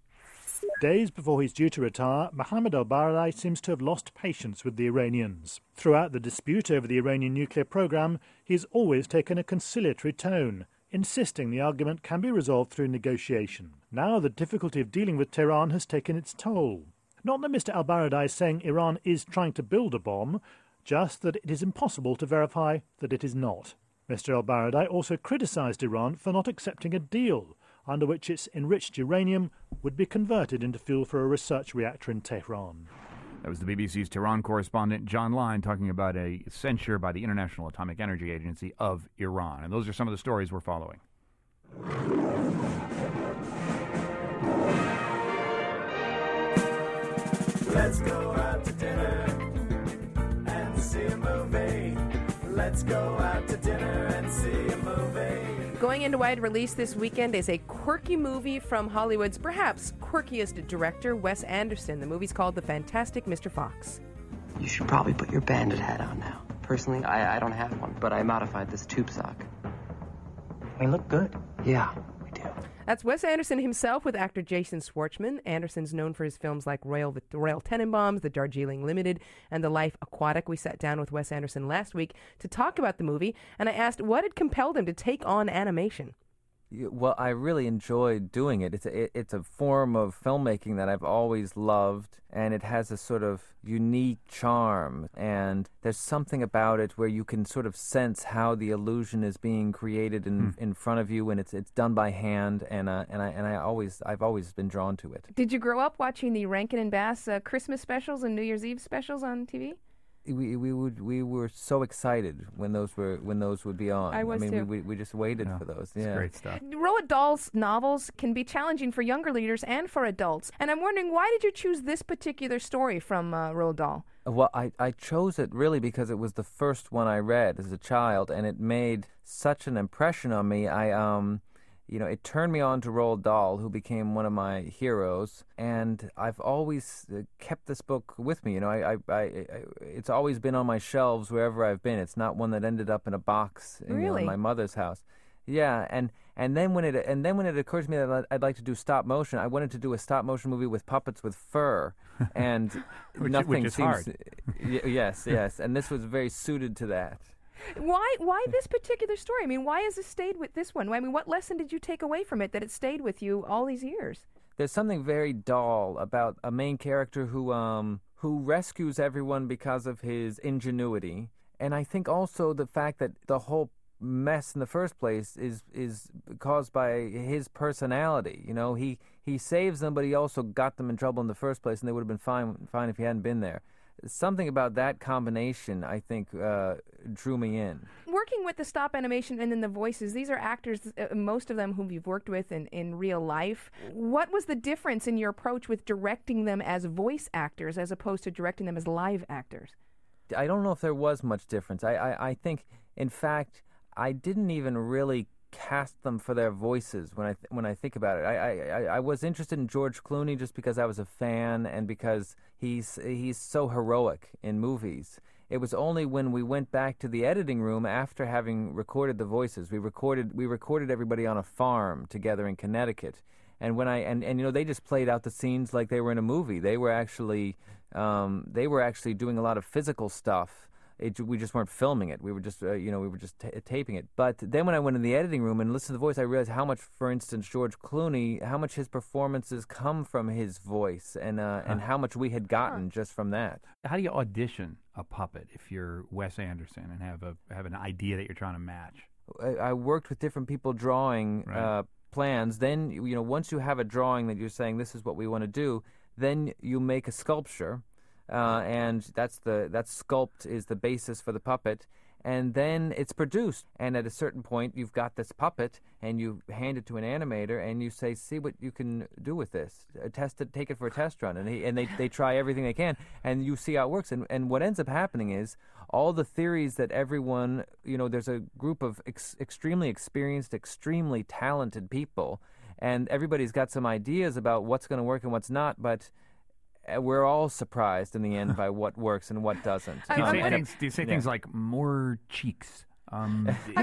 Days before he's due to retire, Mohammed El-Baradei seems to have lost patience with the Iranians. Throughout the dispute over the Iranian nuclear program, he's always taken a conciliatory tone, insisting the argument can be resolved through negotiation. Now the difficulty of dealing with Tehran has taken its toll. Not that Mister El-Baradei is saying Iran is trying to build a bomb, just that it is impossible to verify that it is not. Mister El-Baradei also criticized Iran for not accepting a deal under which its enriched uranium would be converted into fuel for a research reactor in Tehran. That was the B B C's Tehran correspondent John Lyne talking about a censure by the International Atomic Energy Agency of Iran. And those are some of the stories we're following. Let's go out to dinner and see a movie. Let's go out to dinner and see a movie. Going into wide release this weekend is a quirky movie from Hollywood's perhaps quirkiest director, Wes Anderson. The movie's called The Fantastic Mister Fox. You should probably put your bandit hat on now. Personally, I, I don't have one, but I modified this tube sock. We look good. Yeah, we do. That's Wes Anderson himself with actor Jason Schwartzman. Anderson's known for his films like Royal, the Royal Tenenbaums, The Darjeeling Limited, and The Life Aquatic. We sat down with Wes Anderson last week to talk about the movie, and I asked what had compelled him to take on animation. Well, I really enjoyed doing it. It's a, it, it's a form of filmmaking that I've always loved, and it has a sort of unique charm, and there's something about it where you can sort of sense how the illusion is being created in, hmm. in front of you, and it's it's done by hand, and uh, and I and I always I've always been drawn to it. Did you grow up watching the Rankin and Bass uh, Christmas specials and New Year's Eve specials on T V? We we would we were so excited when those were when those would be on. I was I mean, too. We, we just waited yeah, for those. Yeah, it's great stuff. Roald Dahl's novels can be challenging for younger readers and for adults. And I'm wondering, why did you choose this particular story from uh, Roald Dahl? Well, I I chose it really because it was the first one I read as a child, and it made such an impression on me. I um. You know, it turned me on to Roald Dahl, who became one of my heroes, and I've always uh, kept this book with me. You know, I, I, I, I, it's always been on my shelves wherever I've been. It's not one that ended up in a box you really? know, in my mother's house. Yeah, and, and then when it and then when it occurred to me that I'd like to do stop motion, I wanted to do a stop motion movie with puppets with fur, and which, nothing which is seems. Hard. y- yes, yes, and this was very suited to that. Why why this particular story? I mean, why has it stayed with this one? I mean, what lesson did you take away from it that it stayed with you all these years? There's something very dull about a main character who um who rescues everyone because of his ingenuity, and I think also the fact that the whole mess in the first place is is caused by his personality. You know, he he saves them, but he also got them in trouble in the first place, and they would have been fine fine if he hadn't been there. Something about that combination, I think, uh, drew me in. Working with the stop animation and then the voices, these are actors, uh, most of them whom you've worked with in, in real life. What was the difference in your approach with directing them as voice actors as opposed to directing them as live actors? I don't know if there was much difference. I, I, I think, in fact, I didn't even really cast them for their voices when I th- when I think about it. I, I I was interested in George Clooney just because I was a fan and because he's he's so heroic in movies. It was only when we went back to the editing room after having recorded the voices. We recorded we recorded everybody on a farm together in Connecticut. And when I and, and you know they just played out the scenes like they were in a movie. They were actually um, they were actually doing a lot of physical stuff. It, we just weren't filming it. We were just, uh, you know, we were just t- taping it. But then when I went in the editing room and listened to the voice, I realized how much, for instance, George Clooney, how much his performances come from his voice, and uh, and how much we had gotten just from that. How do you audition a puppet if you're Wes Anderson and have a have an idea that you're trying to match? I, I worked with different people drawing Right. uh, plans. Then, you know, once you have a drawing that you're saying this is what we want to do, then you make a sculpture. Uh, and that's the that sculpt is the basis for the puppet, and then it's produced. And at a certain point, you've got this puppet, and you hand it to an animator, and you say, "See what you can do with this. Uh, test it, take it for a test run." And he, and they they try everything they can, and you see how it works. And and what ends up happening is all the theories that everyone, you know, there's a group of ex- extremely experienced, extremely talented people, and everybody's got some ideas about what's going to work and what's not, but we're all surprised in the end by what works and what doesn't. Do you Um, say, and things, it- do you say yeah. things like more cheeks? Um,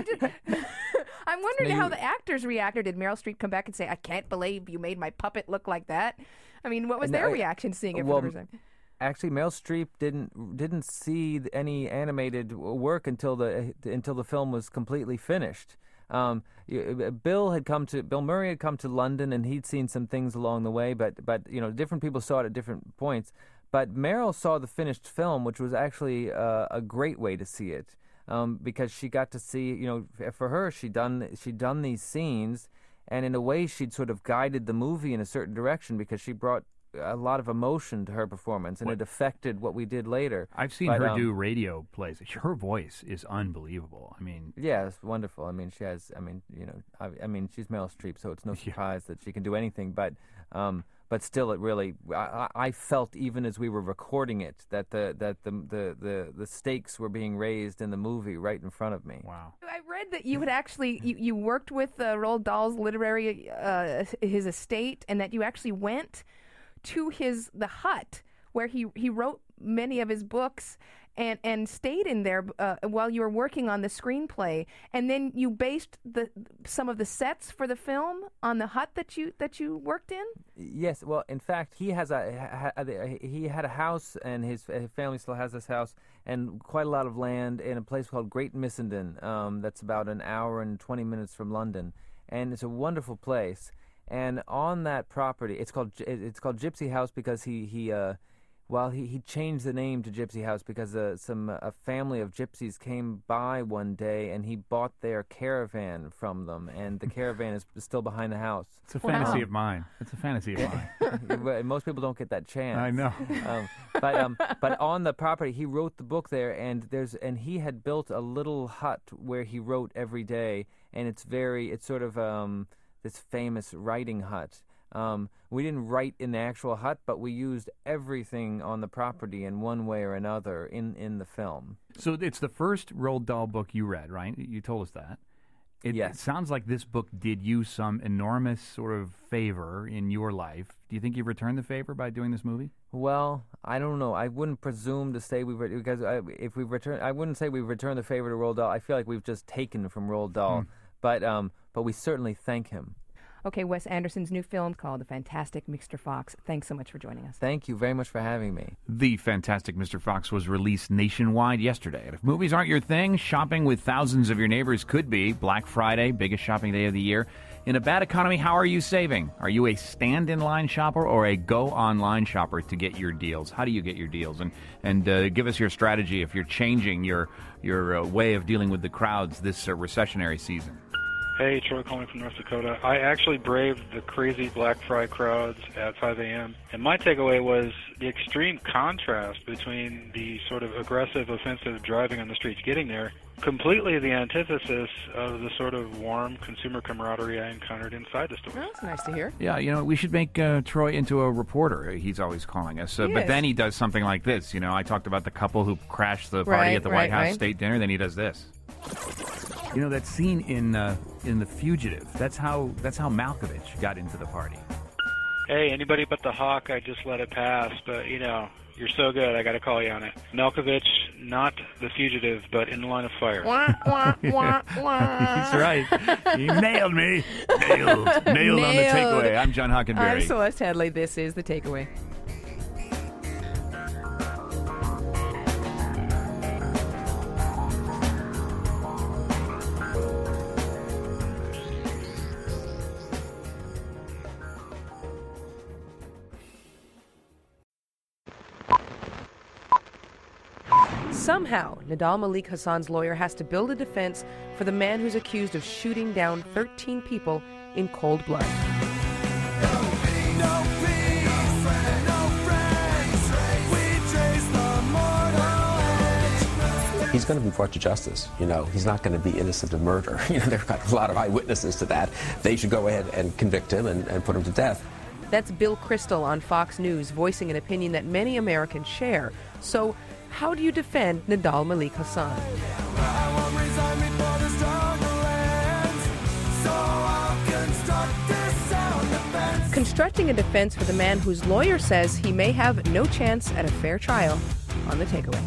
I'm wondering No, how you- the actors reacted. Did Meryl Streep come back and say, "I can't believe you made my puppet look like that"? I mean, what was No, their I- reaction seeing it well, for the first time? Actually, Meryl Streep didn't didn't see th- any animated w- work until the until the film was completely finished. Um, y- uh, Bill had come to Bill Murray had come to London, and he'd seen some things along the way, but but you know different people saw it at different points. But Meryl saw the finished film, which was actually uh, a great way to see it, um, because she got to see, you know, f- for her she done she'd done these scenes, and in a way she'd sort of guided the movie in a certain direction because she brought a lot of emotion to her performance, and What- it affected what we did later. I've seen But, her um, do radio plays. Her voice is unbelievable. I mean, Yeah, it's wonderful. I mean, she has. I mean, you know, I, I mean, she's Meryl Streep, so it's no surprise that she can do anything. But, um, but still, it really. I, I I felt even as we were recording it that the that the, the the the stakes were being raised in the movie right in front of me. Wow. I read that you had actually you, you worked with uh, Roald Dahl's literary uh, his estate, and that you actually went to his the hut where he he wrote many of his books, and and stayed in there uh, while you were working on the screenplay, and then you based the some of the sets for the film on the hut that you that you worked in. Yes, well, in fact, he has a ha, he had a house, and his, his family still has this house, and quite a lot of land in a place called Great Missenden. Um, that's about an hour and twenty minutes from London, and it's a wonderful place. And on that property, it's called it's called Gypsy House because he he uh, well he, he changed the name to Gypsy House because uh, some a family of gypsies came by one day, and he bought their caravan from them, and the caravan is still behind the house. It's a fantasy of mine. It's a fantasy of mine. Well, most people don't get that chance. I know. Um, but um, but on the property, he wrote the book there, and there's and he had built a little hut where he wrote every day, and it's very it's sort of um, this famous writing hut. Um, we didn't write in the actual hut, but we used everything on the property in one way or another in, in the film. So it's the first Roald Dahl book you read, right? You told us that. It, Yes. it sounds like this book did you some enormous sort of favor in your life. Do you think you've returned the favor by doing this movie? Well, I don't know. I wouldn't presume to say we've re- because I, if we've returned, I wouldn't say we've returned the favor to Roald Dahl. I feel like we've just taken from Roald Dahl, Hmm. but um, but we certainly thank him. Okay, Wes Anderson's new film called The Fantastic Mister Fox. Thanks so much for joining us. Thank you very much for having me. The Fantastic Mister Fox was released nationwide yesterday. And if movies aren't your thing, shopping with thousands of your neighbors could be. Black Friday, biggest shopping day of the year. In a bad economy, how are you saving? Are you a stand-in-line shopper or a go-online shopper to get your deals? How do you get your deals? And and uh, give us your strategy if you're changing your, your uh, way of dealing with the crowds this uh, recessionary season. Hey, Troy calling from North Dakota. I actually braved the crazy Black Friday crowds at five a.m. And my takeaway was the extreme contrast between the sort of aggressive, offensive driving on the streets getting there, completely the antithesis of the sort of warm consumer camaraderie I encountered inside the store. Well, that's nice to hear. Yeah, you know, we should make uh, Troy into a reporter. He's always calling us. Uh, He but is. then he does something like this. You know, I talked about the couple who crashed the party Right, at the right, White House right. State Dinner. Then he does this. You know, that scene in uh, in The Fugitive, that's how that's how Malkovich got into the party. Hey, anybody but the Hawk, I just let it pass, but, you know, you're so good, I got to call you on it. Malkovich not The Fugitive, but In the Line of Fire. Wah, wah, wah, wah. He's right. He nailed me. Nailed. Nailed, Nailed on the takeaway. I'm John Hockenberry. I'm Celeste Headley. This is The Takeaway. Somehow, Nidal Malik Hassan's lawyer has to build a defense for the man who's accused of shooting down thirteen people in cold blood. He's going to be brought to justice. You know, he's not going to be innocent of murder. You know, there are a lot of eyewitnesses to that. They should go ahead and convict him and, and put him to death. That's Bill Kristol on Fox News, voicing an opinion that many Americans share. So, how do you defend Nidal Malik Hassan? Constructing a defense for the man whose lawyer says he may have no chance at a fair trial on The Takeaway.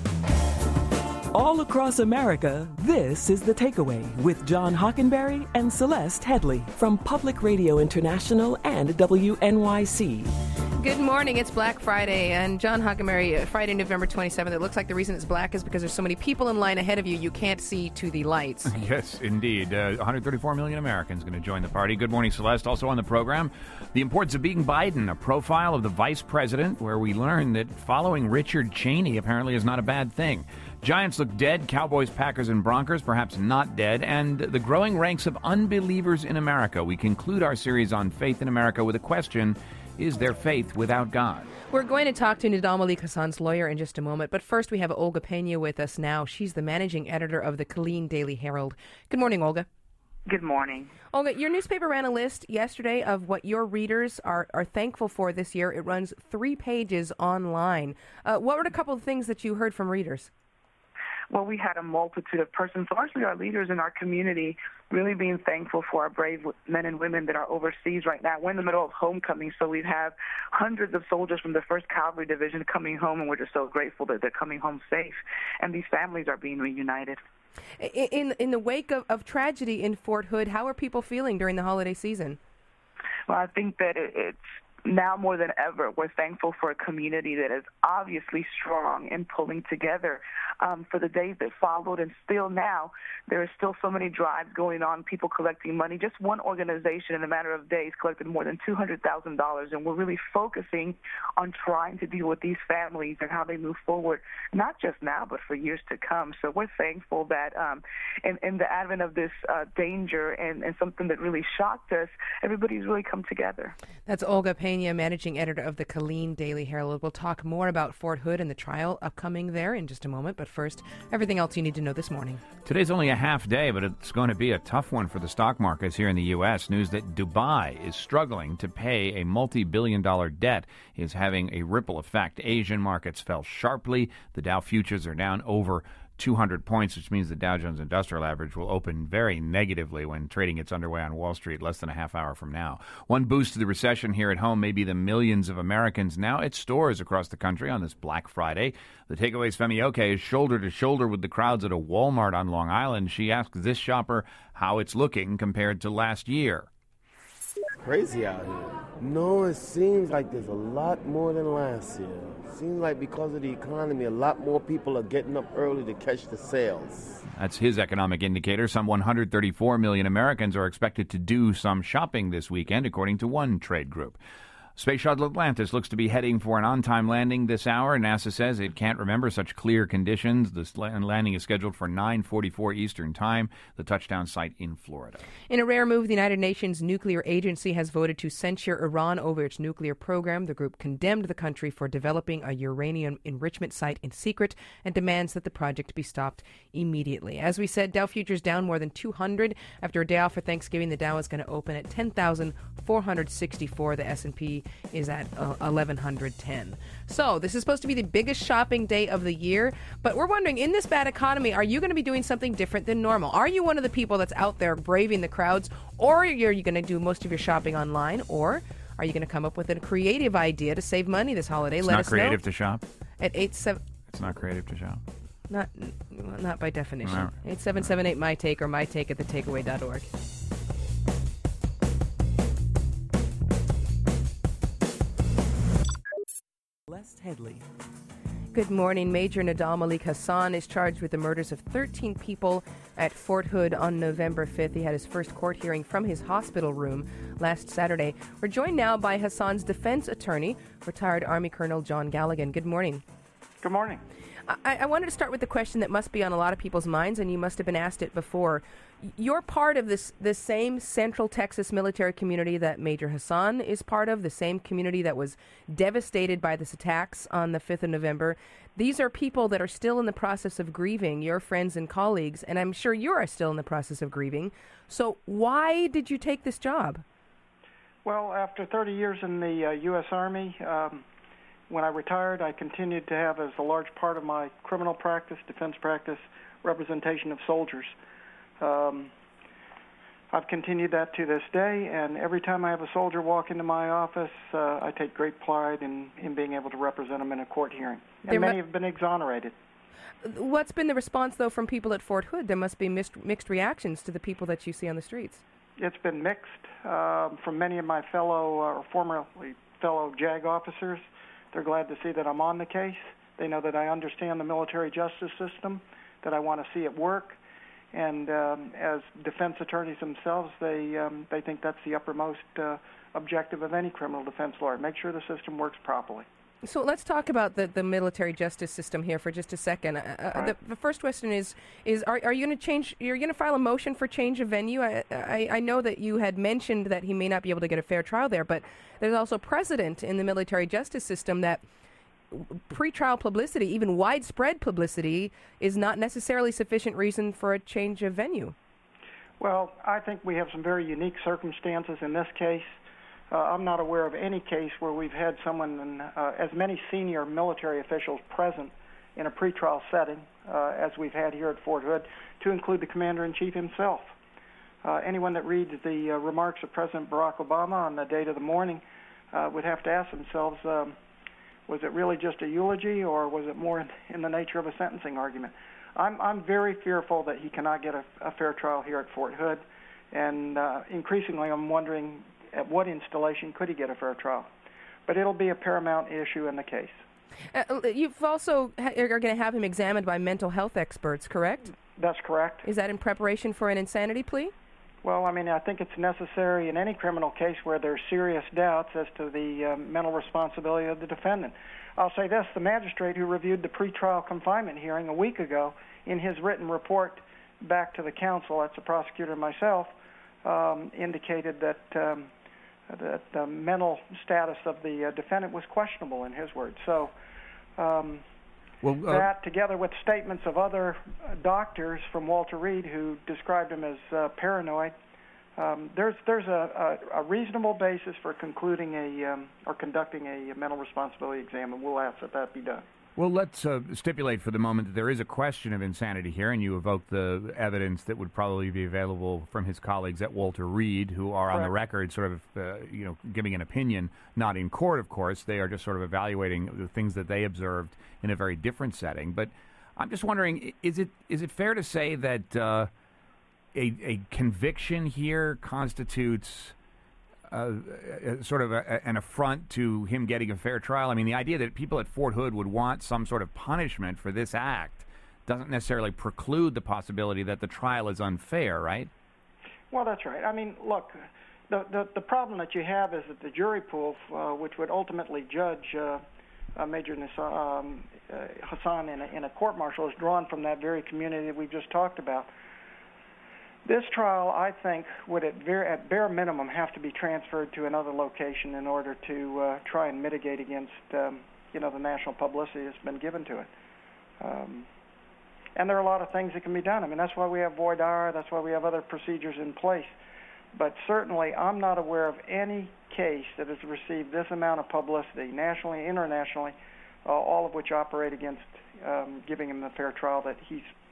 All across America, this is The Takeaway with John Hockenberry and Celeste Headley from Public Radio International and W N Y C. Good morning. It's Black Friday, and John Hockenberry, Friday, November twenty-seventh. It looks like the reason it's black is because there's so many people in line ahead of you, you can't see to the lights. Yes, indeed. Uh, one hundred thirty-four million Americans going to join the party. Good morning, Celeste. Also on the program, the importance of being Biden, a profile of the vice president, where we learn that following Richard Cheney apparently is not a bad thing. Giants look dead, Cowboys, Packers, and Broncos perhaps not dead, and the growing ranks of unbelievers in America. We conclude our series on faith in America with a question: is there faith without God? We're going to talk to Nidal Malik Hassan's lawyer in just a moment, but first we have Olga Pena with us now. She's the managing editor of the Killeen Daily Herald. Good morning, Olga. Good morning. Olga, your newspaper ran a list yesterday of what your readers are, are thankful for this year. It runs three pages online. Uh, what were a couple of things that you heard from readers? Well, we had a multitude of persons, largely our leaders in our community, really being thankful for our brave men and women that are overseas right now. We're in the middle of homecoming, so we have hundreds of soldiers from the first Cavalry Division coming home, and we're just so grateful that they're coming home safe. And these families are being reunited. In in the wake of, of tragedy in Fort Hood, how are people feeling during the holiday season? Well, I think that it, it's now more than ever, we're thankful for a community that is obviously strong and pulling together um, for the days that followed. And still now, there are still so many drives going on, people collecting money. Just one organization in a matter of days collected more than two hundred thousand dollars. And we're really focusing on trying to deal with these families and how they move forward, not just now, but for years to come. So we're thankful that um, in, in the advent of this uh, danger and, and something that really shocked us, everybody's really come together. That's Olga Pena, managing editor of the Killeen Daily Herald. We'll talk more about Fort Hood and the trial upcoming there in just a moment. But first, everything else you need to know this morning. Today's only a half day, but it's going to be a tough one for the stock markets here in the U S. News that Dubai is struggling to pay a multi-billion dollar debt is having a ripple effect. Asian markets fell sharply. The Dow futures are down over two hundred points, which means the Dow Jones Industrial Average will open very negatively when trading gets underway on Wall Street less than a half hour from now. One boost to the recession here at home may be the millions of Americans now at stores across the country on this Black Friday. The Takeaway's Femi Oke is shoulder to shoulder with the crowds at a Walmart on Long Island. She asks this shopper how it's looking compared to last year. Crazy out here. No, it seems like there's a lot more than last year. Seems like because of the economy, a lot more people are getting up early to catch the sales. That's his economic indicator. Some one hundred thirty-four million Americans are expected to do some shopping this weekend, according to one trade group. Space Shuttle Atlantis looks to be heading for an on-time landing this hour. NASA says it can't remember such clear conditions. The landing is scheduled for nine forty-four Eastern Time, the touchdown site in Florida. In a rare move, the United Nations Nuclear Agency has voted to censure Iran over its nuclear program. The group condemned the country for developing a uranium enrichment site in secret and demands that the project be stopped immediately. As we said, Dow futures down more than two hundred. After a day off for Thanksgiving, the Dow is going to open at ten thousand four hundred sixty-four. The S and P is at uh, eleven ten. So this is supposed to be the biggest shopping day of the year, but we're wondering, in this bad economy, are you going to be doing something different than normal? Are you one of the people that's out there braving the crowds, or are you going to do most of your shopping online, or are you going to come up with a creative idea to save money this holiday? It's Let not us creative know to shop? at eight seven. It's not creative to shop. Not, well, not by definition. All right. eight seven seven eight my take or my take at the takeaway dot org. Celeste Headley. Good morning. Major Nadal Malik Hassan is charged with the murders of thirteen people at Fort Hood on November fifth. He had his first court hearing from his hospital room last Saturday. We're joined now by Hassan's defense attorney, retired Army Colonel John Galligan. Good morning. Good morning. I, I wanted to start with the question that must be on a lot of people's minds, and you must have been asked it before. You're part of this, this same Central Texas military community that Major Hassan is part of, the same community that was devastated by this attacks on the fifth of November. These are people that are still in the process of grieving, your friends and colleagues, and I'm sure you are still in the process of grieving. So why did you take this job? Well, after thirty years in the uh, U S Army, um, when I retired, I continued to have as a large part of my criminal practice, defense practice, representation of soldiers. Um, I've continued that to this day, and every time I have a soldier walk into my office, uh, I take great pride in, in being able to represent them in a court hearing. And There mu- many have been exonerated. What's been the response, though, from people at Fort Hood? There must be mixed, mixed reactions to the people that you see on the streets. It's been mixed uh, from many of my fellow, uh, or formerly fellow JAG officers. They're glad to see that I'm on the case. They know that I understand the military justice system, that I want to see it work. And um, as defense attorneys themselves, they um, they think that's the uppermost uh, objective of any criminal defense lawyer, make sure the system works properly. So let's talk about the, the military justice system here for just a second. Uh, uh, the, the first question is: is are, are you going to change? You're going to file a motion for change of venue? I, I I know that you had mentioned that he may not be able to get a fair trial there, but there's also precedent in the military justice system that pretrial publicity, even widespread publicity, is not necessarily sufficient reason for a change of venue. Well, I think we have some very unique circumstances in this case. Uh, I'm not aware of any case where we've had someone, uh, as many senior military officials present in a pretrial setting uh, as we've had here at Fort Hood, to include the Commander-in-Chief himself. Uh, anyone that reads the uh, remarks of President Barack Obama on the date of the morning uh, would have to ask themselves, um, was it really just a eulogy, or was it more in, in the nature of a sentencing argument? I'm, I'm very fearful that he cannot get a, a fair trial here at Fort Hood, and uh, increasingly I'm wondering at what installation could he get a fair trial. But it'll be a paramount issue in the case. Uh, you've also ha- are going to have him examined by mental health experts, correct? That's correct. Is that in preparation for an insanity plea? Well, I mean, I think it's necessary in any criminal case where there's serious doubts as to the uh, mental responsibility of the defendant. I'll say this, the magistrate who reviewed the pretrial confinement hearing a week ago, in his written report back to the counsel, that's the prosecutor and myself, um, indicated that um, that the mental status of the uh, defendant was questionable, in his words. So um, well, uh, that, together with statements of other uh, doctors from Walter Reed who described him as uh, paranoid, um, there's there's a, a, a reasonable basis for concluding a um, or conducting a mental responsibility exam, and we'll ask that that be done. Well, let's uh, stipulate for the moment that there is a question of insanity here, and you evoked the evidence that would probably be available from his colleagues at Walter Reed, who are on the record sort of, uh, you know, giving an opinion, not in court, of course. They are just sort of evaluating the things that they observed in a very different setting. But I'm just wondering, is it is it fair to say that uh, a, a conviction here constitutes Uh, sort of a, an affront to him getting a fair trial? I mean, the idea that people at Fort Hood would want some sort of punishment for this act doesn't necessarily preclude the possibility that the trial is unfair, right? Well, that's right. I mean, look, the the, the problem that you have is that the jury pool, uh, which would ultimately judge uh, uh, Major Nisa, um, uh, Hassan in a, in a court-martial, is drawn from that very community that we've just talked about. This trial, I think, would at, ver- at bare minimum have to be transferred to another location in order to uh, try and mitigate against, um, you know, the national publicity that's been given to it. Um, and there are a lot of things that can be done. I mean, that's why we have voir dire, that's why we have other procedures in place. But certainly, I'm not aware of any case that has received this amount of publicity, nationally, internationally, uh, all of which operate against um, giving him the fair trial that he's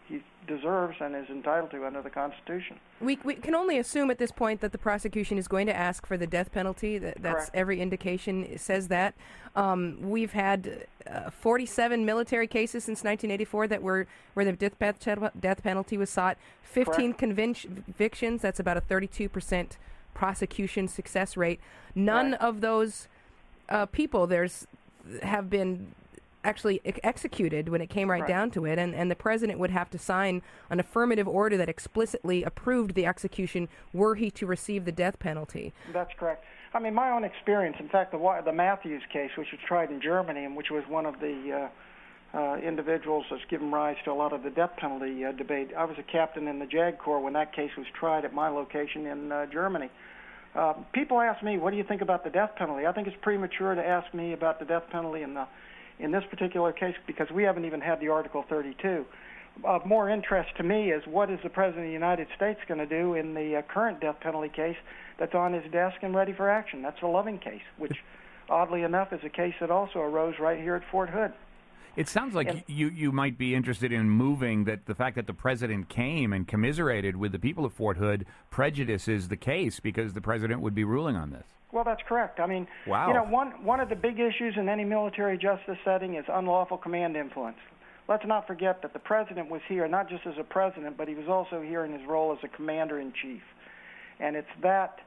he deserves and is entitled to under the Constitution. We we can only assume at this point that the prosecution is going to ask for the death penalty. That, that's Correct. every indication says that. Um, we've had uh, forty-seven military cases since nineteen eighty-four that were where the death, death penalty was sought. fifteen convictions. That's about a thirty-two percent prosecution success rate. None Right. of those uh, people there's have been actually ex- executed when it came right, Right. down to it, and, and the president would have to sign an affirmative order that explicitly approved the execution were he to receive the death penalty. That's correct. I mean, my own experience, in fact, the, Wa- the Matthews case, which was tried in Germany and which was one of the uh, uh, individuals that's given rise to a lot of the death penalty uh, debate. I was a captain in the JAG Corps when that case was tried at my location in uh, Germany. Uh, people ask me, what do you think about the death penalty? I think it's premature to ask me about the death penalty in the in this particular case because we haven't even had the Article thirty-two. Of more interest to me is what is the President of the United States going to do in the uh, current death penalty case that's on his desk and ready for action. That's the Loving case, which, oddly enough, is a case that also arose right here at Fort Hood. It sounds like And- you, you might be interested in moving that the fact that the president came and commiserated with the people of Fort Hood prejudices the case because the president would be ruling on this. Well, that's correct. I mean, Wow. you know, one one of the big issues in any military justice setting is unlawful command influence. Let's not forget that the president was here not just as a president, but he was also here in his role as a commander-in-chief. And it's that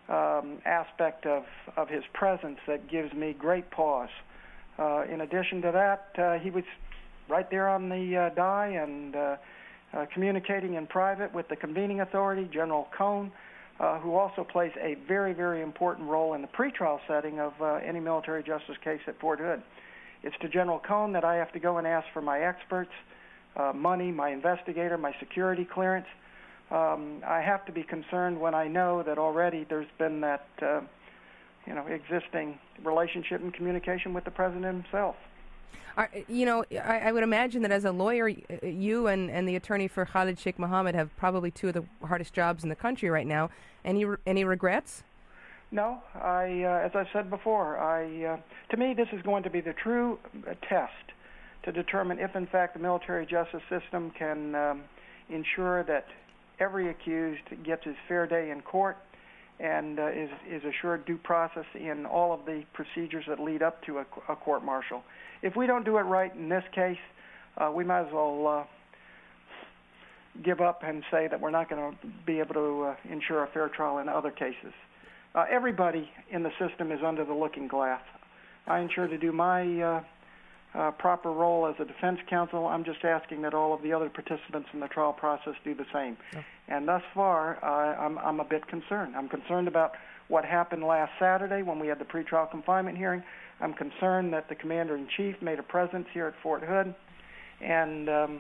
um, aspect of, of his presence that gives me great pause. Uh, in addition to that, uh, he was right there on the uh, die and uh, uh, communicating in private with the convening authority, General Cone, uh, who also plays a very, very important role in the pretrial setting of uh, any military justice case at Fort Hood. It's to General Cone that I have to go and ask for my experts, uh, money, my investigator, my security clearance. Um, I have to be concerned when I know that already there's been that, uh, you know, existing relationship and communication with the president himself. Are, you know, I, I would imagine that as a lawyer, y- you and, and the attorney for Khalid Sheikh Mohammed have probably two of the hardest jobs in the country right now. Any re- any regrets? No, I, uh, as I've said before, I, uh, to me this is going to be the true uh, test to determine if, in fact, the military justice system can um, ensure that every accused gets his fair day in court and uh, is, is assured due process in all of the procedures that lead up to a, a court-martial. If we don't do it right in this case, uh, we might as well uh, give up and say that we're not going to be able to uh, ensure a fair trial in other cases. Uh, everybody in the system is under the looking glass. I ensure to do my uh, uh, proper role as a defense counsel. I'm just asking that all of the other participants in the trial process do the same. Oh. And thus far, uh, I'm, I'm a bit concerned. I'm concerned about what happened last Saturday when we had the pretrial confinement hearing. I'm concerned that the commander-in-chief made a presence here at Fort Hood, and um,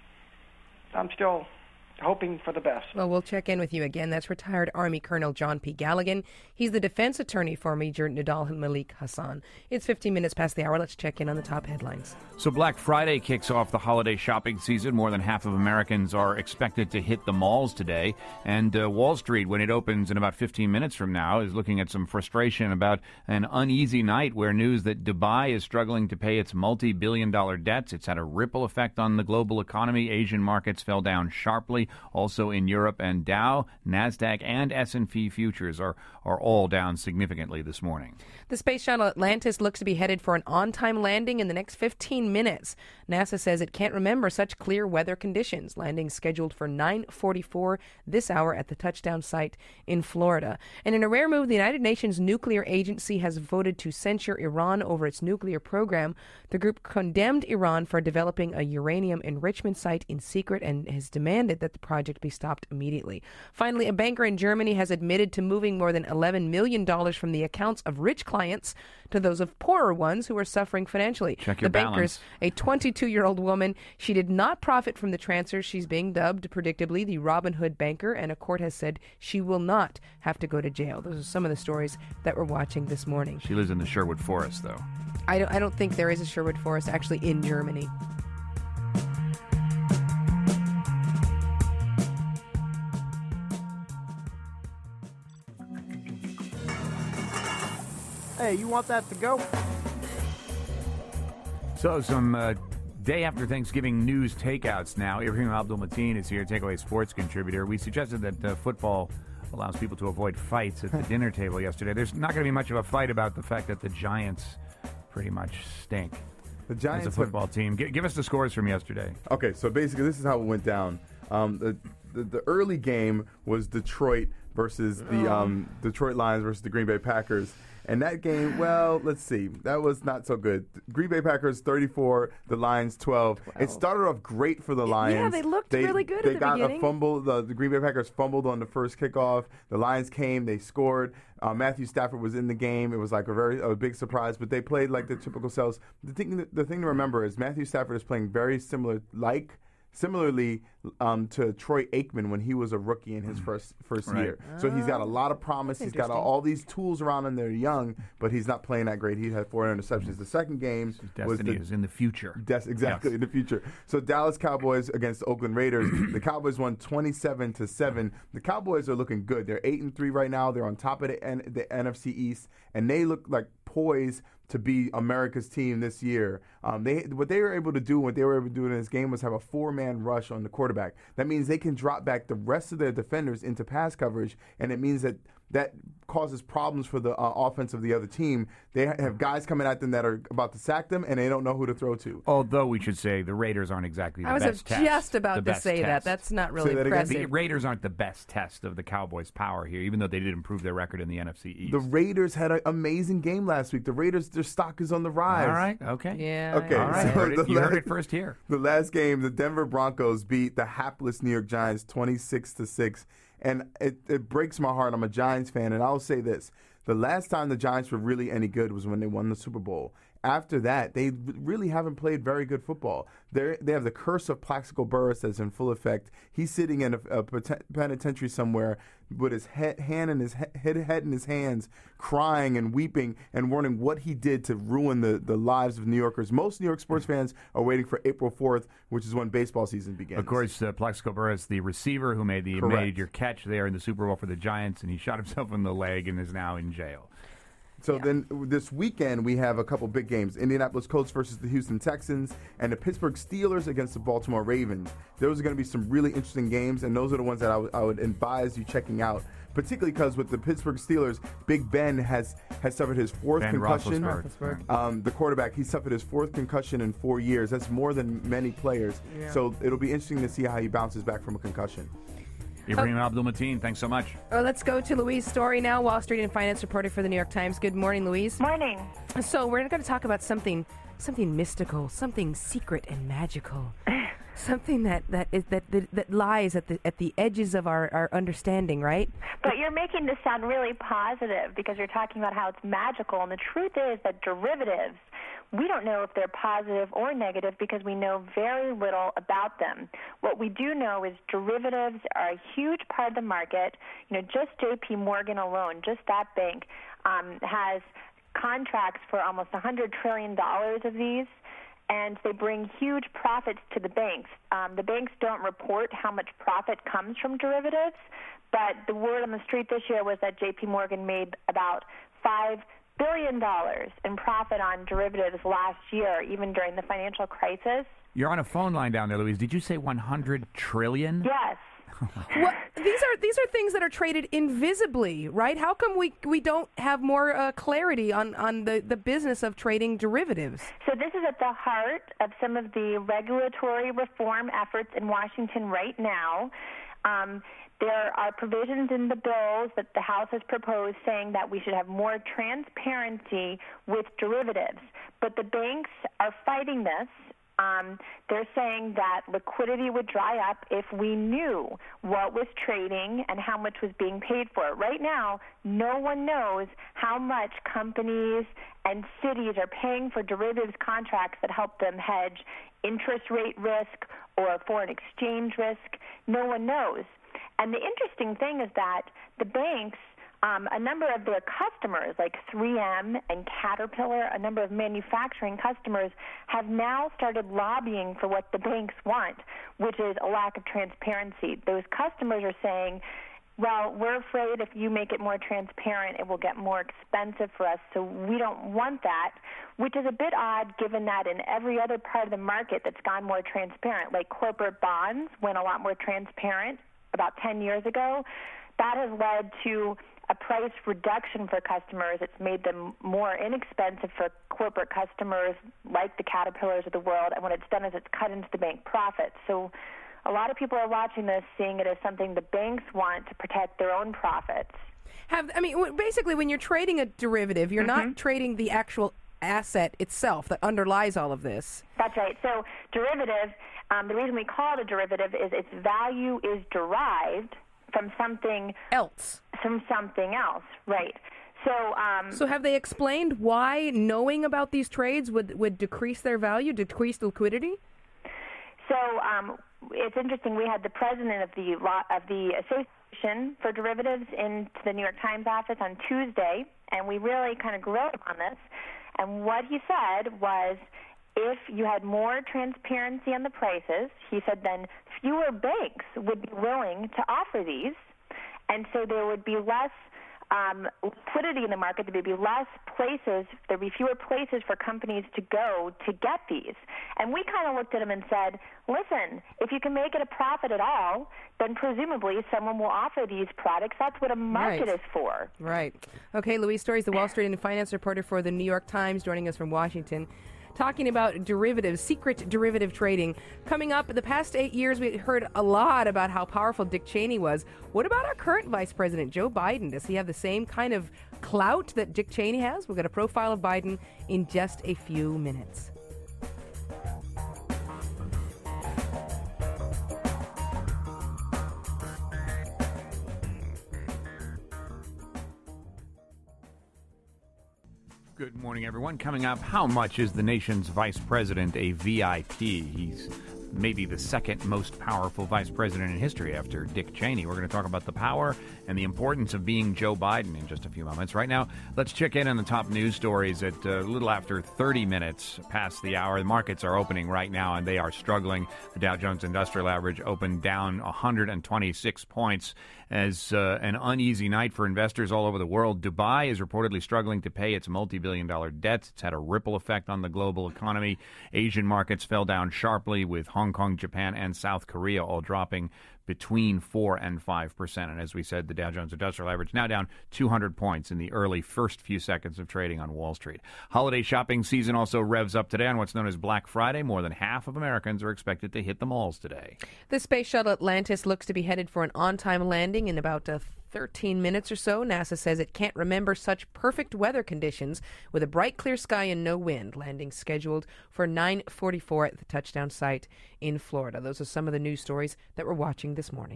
I'm still hoping for the best. Well, we'll check in with you again. That's retired Army Colonel John P. Galligan. He's the defense attorney for Major Nidal Malik Hassan. It's fifteen minutes past the hour. Let's check in on the top headlines. So Black Friday kicks off the holiday shopping season. More than half of Americans are expected to hit the malls today. And uh, Wall Street, when it opens in about fifteen minutes from now, is looking at some frustration about an uneasy night where news that Dubai is struggling to pay its multi-billion dollar debts. It's had a ripple effect on the global economy. Asian markets fell down sharply. Also in Europe, and Dow, NASDAQ, and S and P futures are, are all down significantly this morning. The Space Shuttle Atlantis looks to be headed for an on-time landing in the next fifteen minutes. NASA says it can't remember such clear weather conditions. Landing scheduled for nine forty-four this hour at the touchdown site in Florida. And in a rare move, the United Nations Nuclear Agency has voted to censure Iran over its nuclear program. The group condemned Iran for developing a uranium enrichment site in secret and has demanded that the project be stopped immediately. Finally, a banker in Germany has admitted to moving more than eleven million dollars from the accounts of rich clients to those of poorer ones who are suffering financially. Check your the banker's balance. a twenty-two-year-old woman. She did not profit from the transfer. She's being dubbed, predictably, the Robin Hood banker, and a court has said she will not have to go to jail. Those are some of the stories that we're watching this morning. She lives in the Sherwood Forest, though. I don't, I don't think there is a Sherwood Forest actually in Germany. Hey, you want that to go? So some uh, Day after Thanksgiving news takeouts now. Ibrahim Abdul-Mateen is here, Takeaway Sports contributor. We suggested that uh, football allows people to avoid fights at the dinner table yesterday. There's not going to be much of a fight about the fact that the Giants pretty much stink. The Giants as a football have, team. G- give us the scores from yesterday. Okay, so basically this is how it went down. Um, the, the the early game was Detroit versus the um, Detroit Lions versus the Green Bay Packers. And that game, well, let's see. That was not so good. Green Bay Packers thirty-four, the Lions twelve. twelve. It started off great for the Lions. Yeah, they looked really good They at the got beginning. a fumble. The, the Green Bay Packers fumbled on the first kickoff. The Lions came. They scored. Uh, Matthew Stafford was in the game. It was like a very a big surprise, but they played like the typical selves. The thing, the thing to remember is Matthew Stafford is playing very similar, like Similarly um, to Troy Aikman when he was a rookie in his first first Right. year. So he's got a lot of promise. That's He's got all these tools around him. They're young, but he's not playing that great. He had four interceptions. The second game was destiny the, is in the future. Des- exactly, Yes. in the future. So Dallas Cowboys against the Oakland Raiders. The Cowboys won twenty-seven to seven. The Cowboys are looking good. They're eight and three right now. They're on top of the, N- the N F C East, and they look like poised to be America's team this year. Um, they what they were able to do, what they were able to do in this game was have a four-man rush on the quarterback. That means they can drop back the rest of their defenders into pass coverage, and it means that that causes problems for the uh, offense of the other team. They ha- have guys coming at them that are about to sack them, and they don't know who to throw to. Although we should say the Raiders aren't exactly the I was best test. just about the to best say that. test. That's not really Say that again? impressive. The Raiders aren't the best test of the Cowboys' power here, even though they did improve their record in the N F C East. The Raiders had an amazing game last week. The Raiders, their stock is on the rise. All right, okay. Yeah. Okay, All right, so heard it- the you heard last- it first here. The last game, the Denver Broncos beat the hapless New York Giants twenty-six to six, and it, it breaks my heart. I'm a Giants fan, and I'll say this: the last time the Giants were really any good was when they won the Super Bowl. After that, they really haven't played very good football. They they have the curse of Plaxico Burress that's in full effect. He's sitting in a, a penitentiary somewhere with his head, hand in his head, head in his hands, crying and weeping and wondering what he did to ruin the, the lives of New Yorkers. Most New York sports fans are waiting for April fourth, which is when baseball season begins. Of course, uh, Plaxico Burress, the receiver who made the Correct. major catch there in the Super Bowl for the Giants, and he shot himself in the leg and is now in jail. So then this weekend we have a couple big games. Indianapolis Colts versus the Houston Texans and the Pittsburgh Steelers against the Baltimore Ravens. Those are going to be some really interesting games, and those are the ones that I, w- I would advise you checking out, particularly because with the Pittsburgh Steelers, Big Ben has, has suffered his fourth Ben concussion. Roethlisberger. Um, the quarterback, he suffered his fourth concussion in four years. That's more than many players. Yeah. So it'll be interesting to see how he bounces back from a concussion. Ibrahim Abdul-Mateen, thanks so much. Oh, let's go to Louise Story now, Wall Street and finance reporter for the New York Times. Good morning, Louise. Morning. So we're going to talk about something, something mystical, something secret and magical, something that that is that, that that lies at the at the edges of our, our understanding, right? But you're making this sound really positive because you're talking about how it's magical, and the truth is that derivatives, we don't know if they're positive or negative because we know very little about them. What we do know is derivatives are a huge part of the market. You know, just J P Morgan alone, just that bank, um, has contracts for almost one hundred trillion dollars of these, and they bring huge profits to the banks. Um, the banks don't report how much profit comes from derivatives, but the word on the street this year was that J P Morgan made about five billion dollars in profit on derivatives last year, even during the financial crisis. You're on a phone line down there, Louise. Did you say one hundred trillion? Yes. Well, these are these are things that are traded invisibly, right? How come we we don't have more uh, clarity on, on the, the business of trading derivatives? So this is at the heart of some of the regulatory reform efforts in Washington right now. Um, There are provisions in the bills that the House has proposed saying that we should have more transparency with derivatives. But the banks are fighting this. Um, they're saying that liquidity would dry up if we knew what was trading and how much was being paid for it. Right now, no one knows how much companies and cities are paying for derivatives contracts that help them hedge interest rate risk or foreign exchange risk. No one knows. And the interesting thing is that the banks, um, a number of their customers, like three M and Caterpillar, a number of manufacturing customers, have now started lobbying for what the banks want, which is a lack of transparency. Those customers are saying, Well, we're afraid if you make it more transparent, it will get more expensive for us, so we don't want that, which is a bit odd given that in every other part of the market that's gone more transparent, like corporate bonds went a lot more transparent about ten years ago. That has led to a price reduction for customers. It's made them more inexpensive for corporate customers like the Caterpillars of the world, and what it's done is it's cut into the bank profits. So a lot of people are watching this, seeing it as something the banks want to protect their own profits. Have I mean, w- basically, when you're trading a derivative, you're Mm-hmm. not trading the actual asset itself that underlies all of this. That's right. So derivative, um, the reason we call it a derivative is its value is derived from something else. From something else, right. So, um, So have they explained why knowing about these trades would, would decrease their value, decrease the liquidity? So um, it's interesting. We had the president of the law, of the Association for Derivatives into the New York Times office on Tuesday, and we really kind of grilled him on this. And what he said was, if you had more transparency on the prices, he said, then fewer banks would be willing to offer these, and so there would be less um, liquidity in the market. There would be less places, there would be fewer places for companies to go to get these. And we kind of looked at him and said, listen, if you can make it a profit at all, then presumably someone will offer these products. That's what a market Right. is for. Right. Okay, Louise Story is the Wall Street and Finance reporter for the New York Times, joining us from Washington, talking about derivatives, secret derivative trading. Coming up, the past eight years, we heard a lot about how powerful Dick Cheney was. What about our current Vice President, Joe Biden? Does he have the same kind of clout that Dick Cheney has? We'll get a profile of Biden in just a few minutes. Good morning, everyone. Coming up, how much is the nation's vice president a V I P? He's maybe the second most powerful vice president in history after Dick Cheney. We're going to talk about the power and the importance of being Joe Biden in just a few moments. Right now, let's check in on the top news stories at a little after thirty minutes past the hour. The markets are opening right now, and they are struggling. The Dow Jones Industrial Average opened down one hundred twenty-six points as uh, an uneasy night for investors all over the world. Dubai is reportedly struggling to pay its multi-billion dollar debts. It's had a ripple effect on the global economy. Asian markets fell down sharply, with Hong Kong, Japan, and South Korea all dropping between four and five percent. And as we said, the Dow Jones Industrial Average now down two hundred points in the early first few seconds of trading on Wall Street. Holiday shopping season also revs up today on what's known as Black Friday. More than half of Americans are expected to hit the malls today. The space shuttle Atlantis looks to be headed for an on-time landing in about uh, thirteen minutes or so. NASA says it can't remember such perfect weather conditions with a bright, clear sky and no wind. Landing scheduled for nine forty-four at the touchdown site in Florida. Those are some of the news stories that we're watching this morning.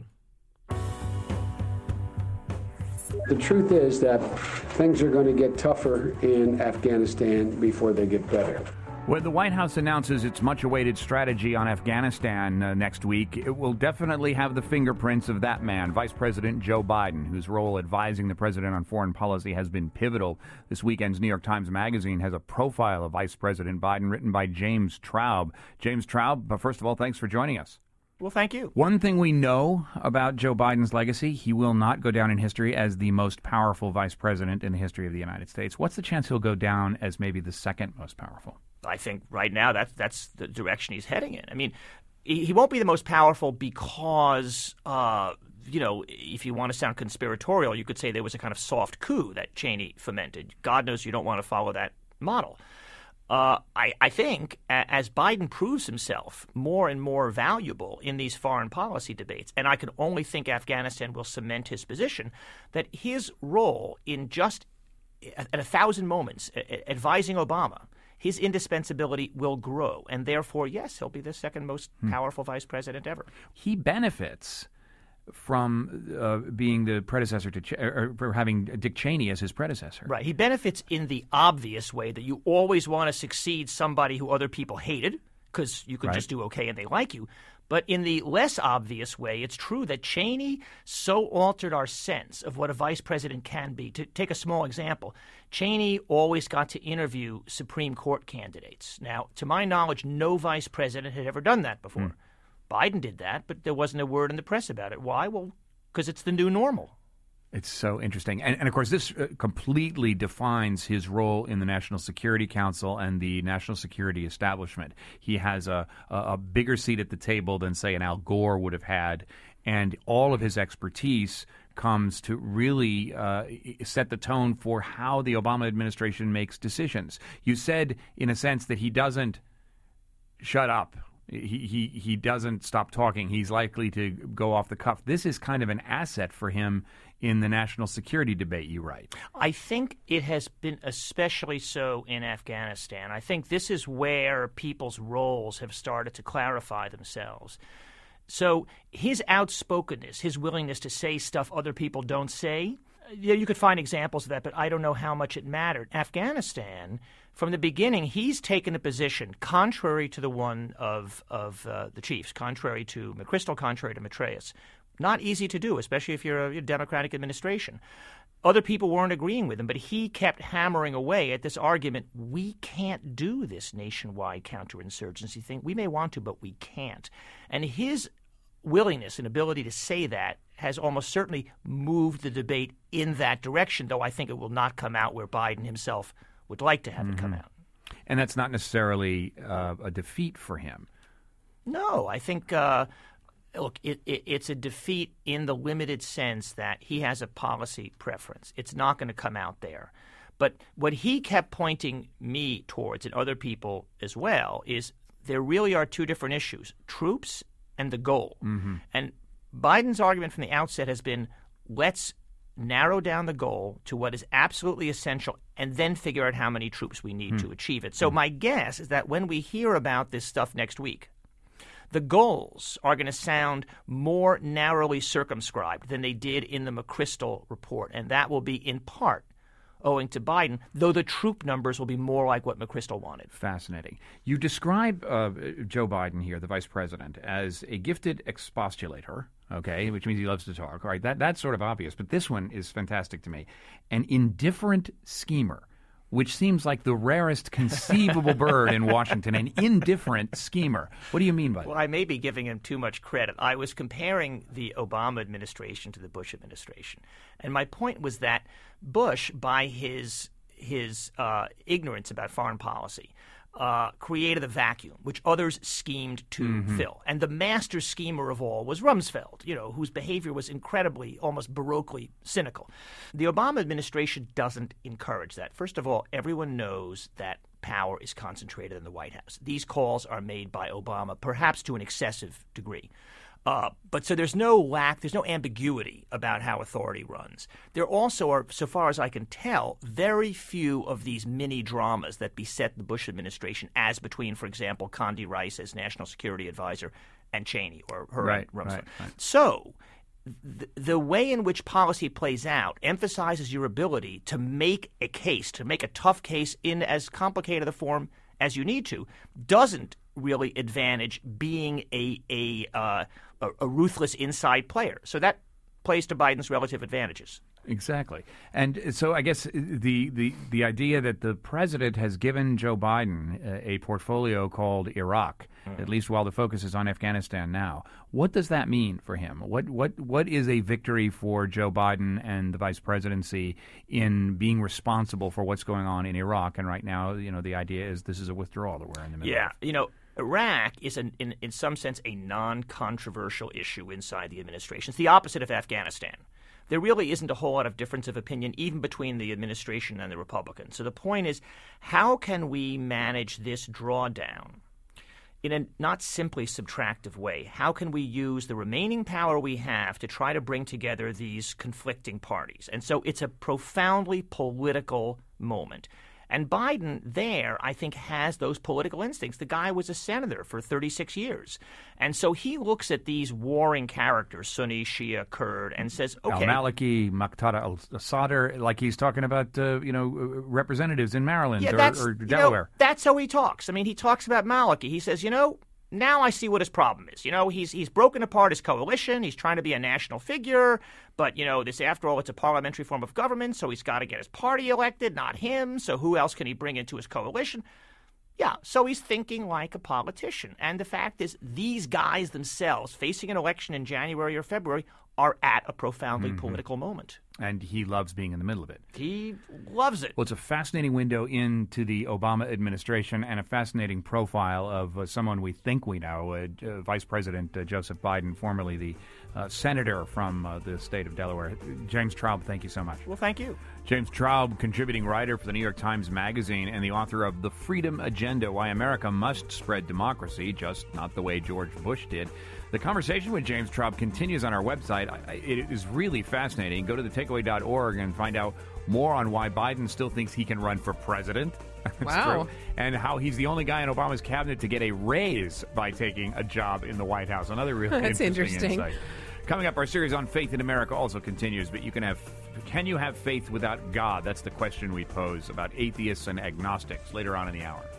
The truth is that things are going to get tougher in Afghanistan before they get better. When the White House announces its much-awaited strategy on Afghanistan uh, next week, it will definitely have the fingerprints of that man, Vice President Joe Biden, whose role advising the president on foreign policy has been pivotal. This weekend's New York Times Magazine has a profile of Vice President Biden written by James Traub. James Traub, first of all, thanks for joining us. Well, thank you. One thing we know about Joe Biden's legacy, he will not go down in history as the most powerful vice president in the history of the United States. What's the chance he'll go down as maybe the second most powerful? I think right now that's that's the direction he's heading in. I mean, he, he won't be the most powerful because, uh, you know, if you want to sound conspiratorial, you could say there was a kind of soft coup that Cheney fomented. God knows you don't want to follow that model. Uh, I, I think as Biden proves himself more and more valuable in these foreign policy debates, and I can only think Afghanistan will cement his position, that his role in just at a thousand moments advising Obama, his indispensability will grow. And therefore, yes, he'll be the second most hmm. powerful vice president ever. He benefits from uh, being the predecessor to, Ch- or for having Dick Cheney as his predecessor. Right. He benefits in the obvious way that you always want to succeed somebody who other people hated because you could right. just do okay and they like you. But in the less obvious way, it's true that Cheney so altered our sense of what a vice president can be. To take a small example, Cheney always got to interview Supreme Court candidates. Now, to my knowledge, no vice president had ever done that before. Mm. Biden did that, but there wasn't a word in the press about it. Why? Well, because it's the new normal. It's so interesting. And, and of course, this uh, completely defines his role in the National Security Council and the national security establishment. He has a, a, a bigger seat at the table than, say, an Al Gore would have had. And all of his expertise comes to really uh, set the tone for how the Obama administration makes decisions. You said, in a sense, that he doesn't shut up. He, he, he doesn't stop talking. He's likely to go off the cuff. This is kind of an asset for him in the national security debate, you write. I think it has been especially so in Afghanistan. I think this is where people's roles have started to clarify themselves. So his outspokenness, his willingness to say stuff other people don't say, yeah, you could find examples of that, but I don't know how much it mattered. Afghanistan, from the beginning, he's taken a position contrary to the one of, of uh, the chiefs, contrary to McChrystal, contrary to Matraeus. Not easy to do, especially if you're a Democratic administration. Other people weren't agreeing with him, but he kept hammering away at this argument, we can't do this nationwide counterinsurgency thing. We may want to, but we can't. And his willingness and ability to say that has almost certainly moved the debate in that direction, though I think it will not come out where Biden himself would like to have mm-hmm. it come out. And that's not necessarily uh, a defeat for him. No, I think... Uh, Look, it, it, it's a defeat in the limited sense that he has a policy preference. It's not going to come out there. But what he kept pointing me towards, and other people as well, is there really are two different issues, troops and the goal. Mm-hmm. And Biden's argument from the outset has been, let's narrow down the goal to what is absolutely essential and then figure out how many troops we need mm-hmm. to achieve it. So mm-hmm. my guess is that when we hear about this stuff next week, the goals are going to sound more narrowly circumscribed than they did in the McChrystal report, and that will be in part owing to Biden, though the troop numbers will be more like what McChrystal wanted. Fascinating. You describe uh, Joe Biden here, the vice president, as a gifted expostulator, okay, which means he loves to talk. All right, that, that's sort of obvious, but this one is fantastic to me. An indifferent schemer, which seems like the rarest conceivable bird in Washington, an indifferent schemer. What do you mean by that? Well, I may be giving him too much credit. I was comparing the Obama administration to the Bush administration. And my point was that Bush, by his his uh, ignorance about foreign policy, uh, created a vacuum which others schemed to mm-hmm. fill. And the master schemer of all was Rumsfeld, you know, whose behavior was incredibly, almost baroquely cynical. The Obama administration doesn't encourage that. First of all, everyone knows that power is concentrated in the White House. These calls are made by Obama, perhaps to an excessive degree. Uh, but so there's no lack, there's no ambiguity about how authority runs. There also are, so far as I can tell, very few of these mini dramas that beset the Bush administration, as between, for example, Condi Rice as National Security Advisor and Cheney or her right, and Rumsfeld. Right, right. So th- the way in which policy plays out emphasizes your ability to make a case, to make a tough case in as complicated a form as you need to, doesn't really advantage being a a, uh, a a ruthless inside player. So that plays to Biden's relative advantages. Exactly. And so I guess the, the, the idea that the president has given Joe Biden a, a portfolio called Iraq, mm. at least while the focus is on Afghanistan now, what does that mean for him? What what what is a victory for Joe Biden and the vice presidency in being responsible for what's going on in Iraq? And right now, you know, the idea is this is a withdrawal that we're in the middle yeah, of. Yeah, you know, Iraq is, an, in, in some sense, a non-controversial issue inside the administration. It's the opposite of Afghanistan. There really isn't a whole lot of difference of opinion even between the administration and the Republicans. So the point is, how can we manage this drawdown in a not simply subtractive way? How can we use the remaining power we have to try to bring together these conflicting parties? And so it's a profoundly political moment. And Biden there, I think, has those political instincts. The guy was a senator for thirty-six years. And so he looks at these warring characters, Sunni, Shia, Kurd, and says, okay. Al-Maliki, Muqtada al-Sadr, like he's talking about, uh, you know, representatives in Maryland yeah, or, that's, or Delaware. You know, that's how he talks. I mean, he talks about Maliki. He says, you know, now I see what his problem is. You know, he's he's broken apart his coalition. He's trying to be a national figure. But, you know, this, after all, it's a parliamentary form of government, so he's got to get his party elected, not him. So who else can he bring into his coalition? Yeah, so he's thinking like a politician. And the fact is, these guys themselves, facing an election in January or February, are at a profoundly Mhm. political moment. And he loves being in the middle of it. He loves it. Well, it's a fascinating window into the Obama administration and a fascinating profile of uh, someone we think we know, uh, uh, Vice President uh, Joseph Biden, formerly the uh, senator from uh, the state of Delaware. James Traub, thank you so much. Well, thank you. James Traub, contributing writer for the New York Times Magazine and the author of The Freedom Agenda, Why America Must Spread Democracy, just not the way George Bush did. The conversation with James Traub continues on our website. I- It is really fascinating. Go to the takeaway dot org and find out more on why Biden still thinks he can run for president. It's Wow. true. And how he's the only guy in Obama's cabinet to get a raise by taking a job in the White House. Another really That's interesting, interesting. insight. Coming up, our series on faith in America also continues, but you can have can you have faith without God? That's the question we pose about atheists and agnostics later on in the hour.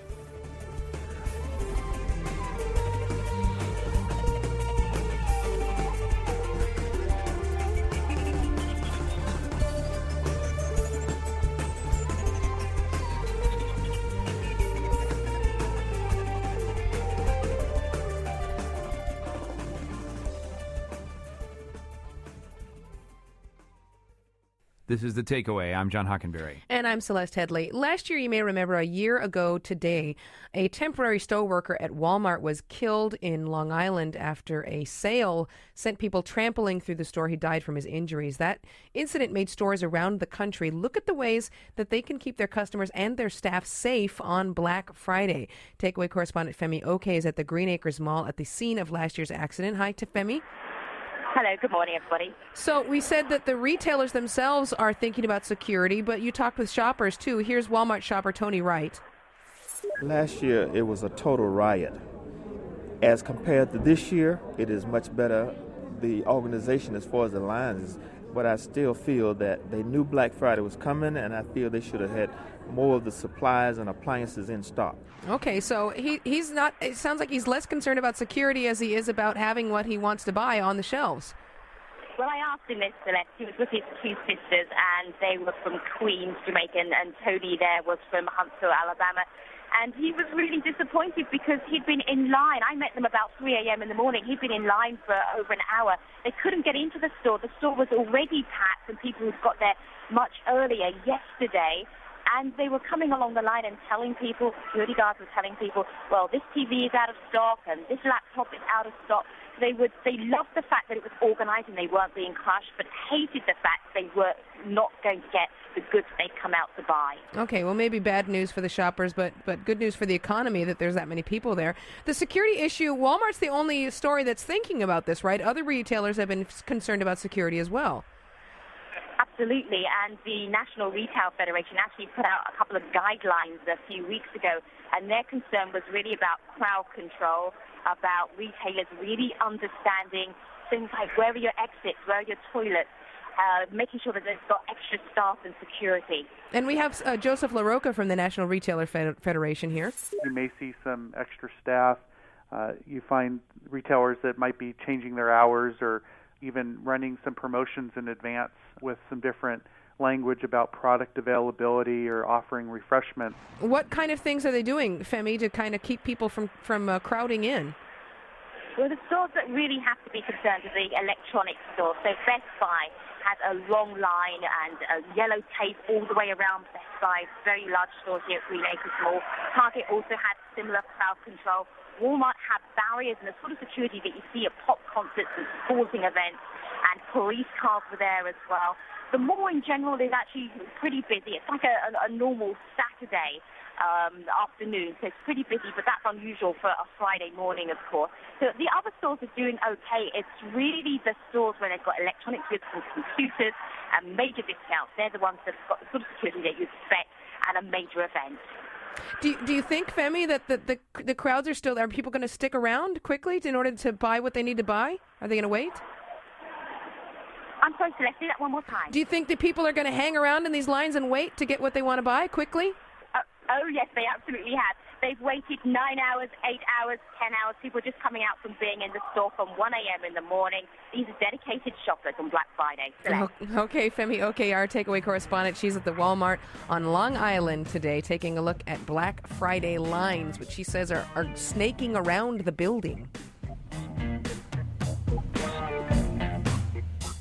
This is The Takeaway. I'm John Hockenberry. And I'm Celeste Headley. Last year, you may remember, a year ago today, a temporary store worker at Walmart was killed in Long Island after a sale sent people trampling through the store. He died from his injuries. That incident made stores around the country look at the ways that they can keep their customers and their staff safe on Black Friday. Takeaway correspondent Femi Oke is at the Green Acres Mall at the scene of last year's accident. Hi to Femi. Hello, good morning, everybody. So we said that the retailers themselves are thinking about security, but you talked with shoppers, too. Here's Walmart shopper Tony Wright. Last year, it was a total riot. As compared to this year, it is much better, the organization as far as the lines, but I still feel that they knew Black Friday was coming, and I feel they should have had more of the supplies and appliances in stock. Okay, so he he's not, it sounds like he's less concerned about security as he is about having what he wants to buy on the shelves. Well, I asked him this, Celeste. He was with his two sisters, and they were from Queens, Jamaica, and Tony there was from Huntsville, Alabama. And he was really disappointed because he'd been in line. I met them about three a.m. in the morning. He'd been in line for over an hour. They couldn't get into the store. The store was already packed, and people who'd got there much earlier yesterday. And they were coming along the line and telling people, security guards were telling people, well, this T V is out of stock and this laptop is out of stock. They would, they loved the fact that it was organized and they weren't being crushed, but hated the fact they were not going to get the goods they'd come out to buy. Okay, well, maybe bad news for the shoppers, but but good news for the economy that there's that many people there. The security issue, Walmart's the only store that's thinking about this, right? Other retailers have been concerned about security as well. Absolutely, and the National Retail Federation actually put out a couple of guidelines a few weeks ago, and their concern was really about crowd control, about retailers really understanding things like where are your exits, where are your toilets, uh, making sure that they've got extra staff and security. And we have uh, Joseph LaRocca from the National Retailer Fed- Federation here. You may see some extra staff. Uh, you find retailers that might be changing their hours or even running some promotions in advance with some different language about product availability or offering refreshments. What kind of things are they doing, Femi, to kind of keep people from, from uh, crowding in? Well, the stores that really have to be concerned are the electronics stores. So Best Buy has a long line and a yellow tape all the way around Best Buy, very large stores here at Green Acres Mall. Target also has similar crowd control. Walmart have barriers and the sort of security that you see at pop concerts and sporting events, and police cars were there as well. The mall in general is actually pretty busy. It's like a, a, a normal Saturday um, afternoon, so it's pretty busy, but that's unusual for a Friday morning, of course. So the other stores are doing okay. It's really the stores where they've got electronic goods and computers and major discounts. They're the ones that have got the sort of security that you expect at a major event. Do you, do you think, Femi, that the, the the crowds are still there? Are people going to stick around quickly in order to buy what they need to buy? Are they going to wait? I'm sorry, Celeste, say that one more time. Do you think that people are going to hang around in these lines and wait to get what they want to buy quickly? Uh, oh, yes, they absolutely have. They've waited nine hours, eight hours, ten hours. People just coming out from being in the store from one a.m. in the morning. These are dedicated shoppers on Black Friday. Celeste. Okay, Femi Oke, our takeaway correspondent. She's at the Walmart on Long Island today taking a look at Black Friday lines, which she says are, are snaking around the building.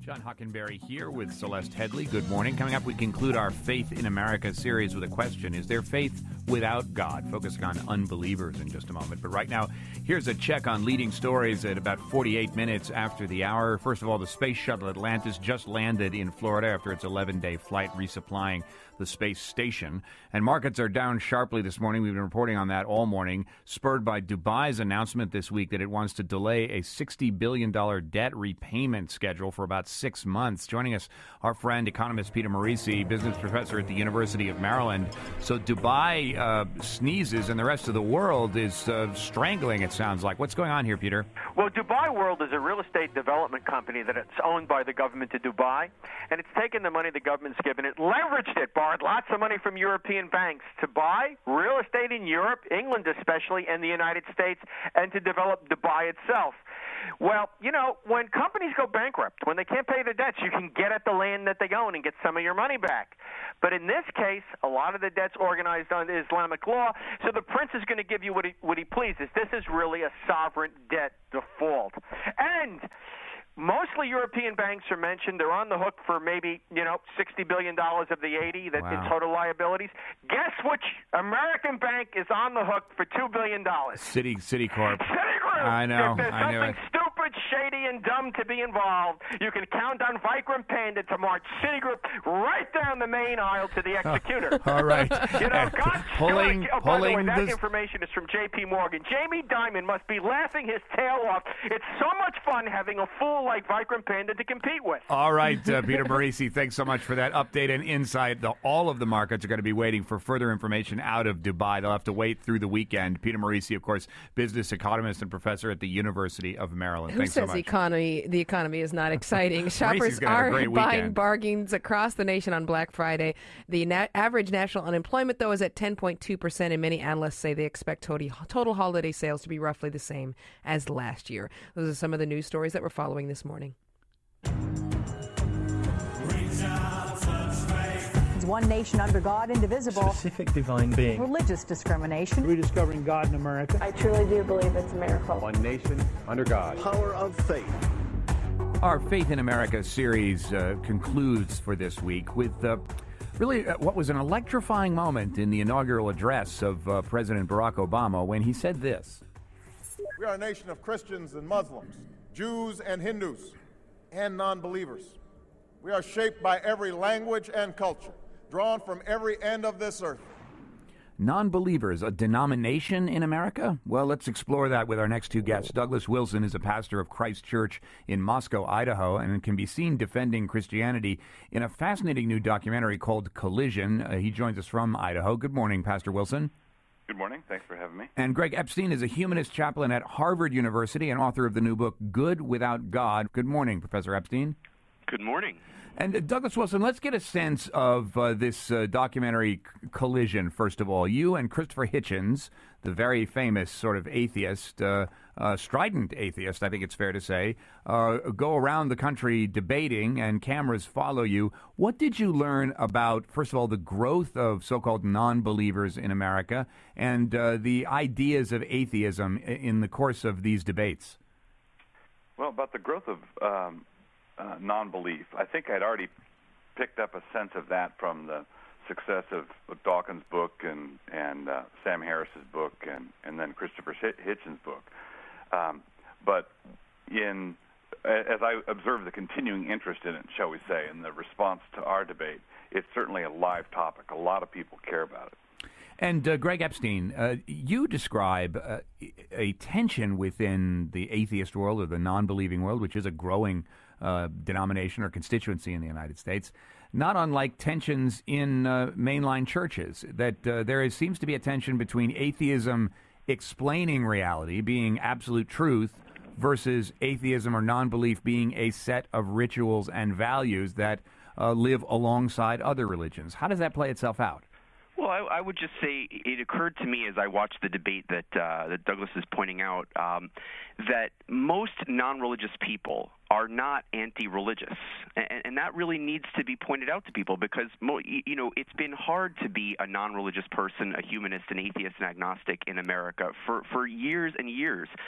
John Hockenberry here with Celeste Headley. Good morning. Coming up, we conclude our Faith in America series with a question. Is there faith without God? Focusing on unbelievers in just a moment. But right now, here's a check on leading stories at about forty-eight minutes after the hour. First of all, the Space Shuttle Atlantis just landed in Florida after its eleven-day flight, resupplying the space station. And markets are down sharply this morning. We've been reporting on that all morning, spurred by Dubai's announcement this week that it wants to delay a sixty billion dollars debt repayment schedule for about six months. Joining us, our friend, economist Peter Morici, business professor at the University of Maryland. So Dubai uh, sneezes and the rest of the world is uh, strangling, it sounds like. What's going on here, Peter? Well, Dubai World is a real estate development company that it's owned by the government of Dubai, and it's taken the money the government's given it, leveraged it, borrowed lots of money from European banks to buy real estate in Europe, England especially, and the United States, and to develop Dubai itself. Well, you know, when companies go bankrupt, when they can't pay their debts, you can get at the land that they own and get some of your money back. But in this case, a lot of the debt's organized under Islamic law, so the prince is going to give you what he, what he pleases. This is really a sovereign debt default. And mostly European banks are mentioned. They're on the hook for maybe, you know, sixty billion dollars of the eighty that Wow. in total liabilities. Guess which American bank is on the hook for two billion dollars? Citi, Citicorp. Citigroup. I know. If there's I knew something it. stupid, shady, and dumb to be involved, you can count on Vikram Panda to march Citigroup right down the main aisle to the executioner. All right. You know, God's Pulling- doing- oh, by the way, pulling that this- information is from J P Morgan. Jamie Dimon must be laughing his tail off. It's so much fun having a fool like Vikram Panda to compete with. All right, uh, Peter Morici, thanks so much for that update and insight. The, all of the markets are going to be waiting for further information out of Dubai. They'll have to wait through the weekend. Peter Morici, of course, business economist and professor at the University of Maryland. Who Thanks says so much. economy? The economy is not exciting. Shoppers gonna have a are great buying weekend. bargains across the nation on Black Friday. The na- average national unemployment, though, is at ten point two percent, and many analysts say they expect total, total holiday sales to be roughly the same as last year. Those are some of the news stories that we're following this morning. One nation under God, indivisible. Specific divine being. Religious discrimination. Rediscovering God in America. I truly do believe it's a miracle. One nation under God. Power of faith. Our Faith in America series uh, concludes for this week with uh, really uh, what was an electrifying moment in the inaugural address of uh, President Barack Obama when he said this. We are a nation of Christians and Muslims, Jews and Hindus, and non-believers. We are shaped by every language and culture, drawn from every end of this earth. Non-believers, a denomination in America? Well, let's explore that with our next two guests. Douglas Wilson is a pastor of Christ Church in Moscow, Idaho, and can be seen defending Christianity in a fascinating new documentary called Collision. Uh, he joins us from Idaho. Good morning, Pastor Wilson. Good morning. Thanks for having me. And Greg Epstein is a humanist chaplain at Harvard University and author of the new book, Good Without God. Good morning, Professor Epstein. Good morning. And uh, Douglas Wilson, let's get a sense of uh, this uh, documentary c- Collision, first of all. You and Christopher Hitchens, the very famous sort of atheist, uh, uh, strident atheist, I think it's fair to say, uh, go around the country debating and cameras follow you. What did you learn about, first of all, the growth of so-called non-believers in America and uh, the ideas of atheism i- in the course of these debates? Well, about the growth of um, uh, non-belief, I think I'd already picked up a sense of that from the success of, of Dawkins' book and and uh, Sam Harris's book and, and then Christopher Hitchens' book. Um, but in as I observe the continuing interest in it, shall we say, and the response to our debate, it's certainly a live topic. A lot of people care about it. And uh, Greg Epstein, uh, you describe uh, a tension within the atheist world or the non-believing world, which is a growing uh, denomination or constituency in the United States, not unlike tensions in uh, mainline churches, that uh, there is, seems to be a tension between atheism explaining reality, being absolute truth, versus atheism or non-belief being a set of rituals and values that uh, live alongside other religions. How does that play itself out? Well, I, I would just say it occurred to me as I watched the debate that uh, that Douglas is pointing out um, that most non-religious people are not anti-religious, and, and that really needs to be pointed out to people because mo- you know it's been hard to be a non-religious person, a humanist, an atheist, an agnostic in America for for years and years.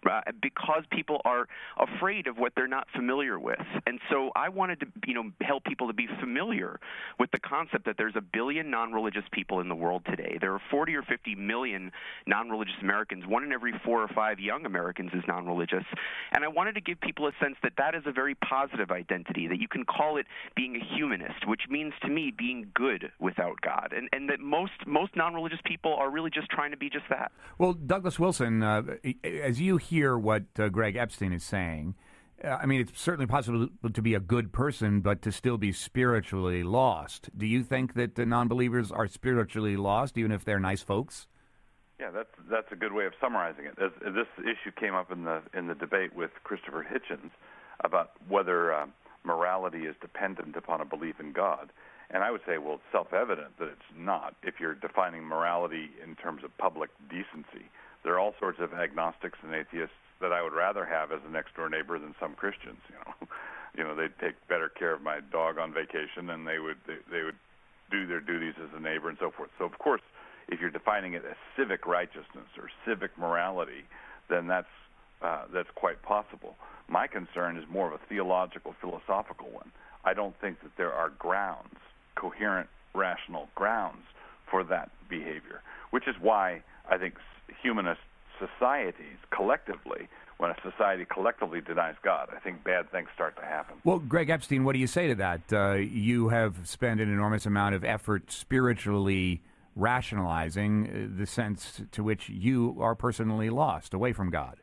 uh, because people are afraid of what they're not familiar with. And so I wanted to, you know, help people to be familiar with the concept that there's a billion non-religious people in the world today. There are forty or fifty million non-religious Americans. One in every four or five young Americans is non-religious. And I wanted to give people a sense that that is a very positive identity, that you can call it being a humanist, which means to me being good without God, and, and that most most non-religious people are really just trying to be just that. Well, Douglas Wilson, uh, as you hear what uh, Greg Epstein is saying, uh, I mean, it's certainly possible to be a good person, but to still be spiritually lost. Do you think that uh, non-believers are spiritually lost, even if they're nice folks? Yeah, that's that's a good way of summarizing it. As, this issue came up in the in the debate with Christopher Hitchens about whether uh, morality is dependent upon a belief in God. And I would say, well, it's self-evident that it's not. If you're defining morality in terms of public decency, there are all sorts of agnostics and atheists that I would rather have as a next-door neighbor than some Christians. You know, you know, they'd take better care of my dog on vacation, and they would they, they would do their duties as a neighbor and so forth. So, of course, if you're defining it as civic righteousness or civic morality, then that's uh, that's quite possible. My concern is more of a theological, philosophical one. I don't think that there are grounds, coherent, rational grounds for that behavior, which is why I think humanist societies collectively, when a society collectively denies God, I think bad things start to happen. Well, Greg Epstein, what do you say to that? Uh, you have spent an enormous amount of effort spiritually rationalizing the sense to which you are personally lost away from God.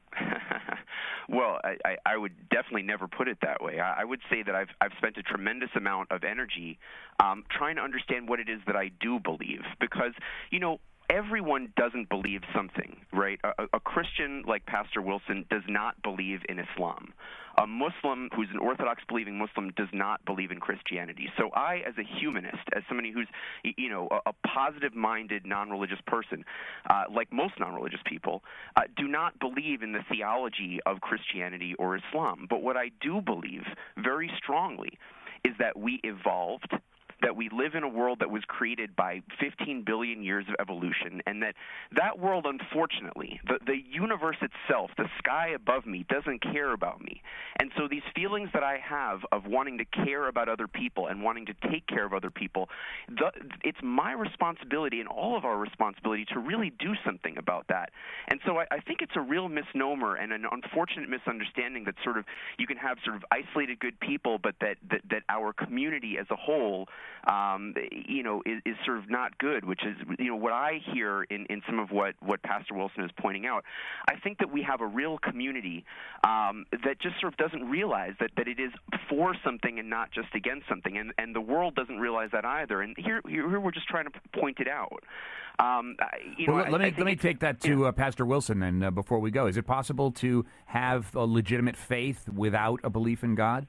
Well, I, I, I would definitely never put it that way. I, I would say that I've I've spent a tremendous amount of energy um, trying to understand what it is that I do believe, because, you know, everyone doesn't believe something, right? A, a Christian like Pastor Wilson does not believe in Islam. A Muslim who's an Orthodox believing Muslim does not believe in Christianity. So I, as a humanist, as somebody who's, you know, a, a positive-minded, non-religious person, uh, like most non-religious people, uh, do not believe in the theology of Christianity or Islam. But what I do believe very strongly is that we evolved, that we live in a world that was created by fifteen billion years of evolution, and that that world, unfortunately, the, the universe itself, the sky above me, doesn't care about me. And so these feelings that I have of wanting to care about other people and wanting to take care of other people, the, it's my responsibility and all of our responsibility to really do something about that. And so I, I think it's a real misnomer and an unfortunate misunderstanding that sort of you can have sort of isolated good people, but that, that, that our community as a whole Um, you know, is, is sort of not good, which is, you know, what I hear in, in some of what, what Pastor Wilson is pointing out. I think that we have a real community um, that just sort of doesn't realize that, that it is for something and not just against something, and, and the world doesn't realize that either. And here, here we're just trying to point it out. Um, you know, well, let I, me I let me take that to uh, Pastor Wilson then uh, before we go. Is it possible to have a legitimate faith without a belief in God?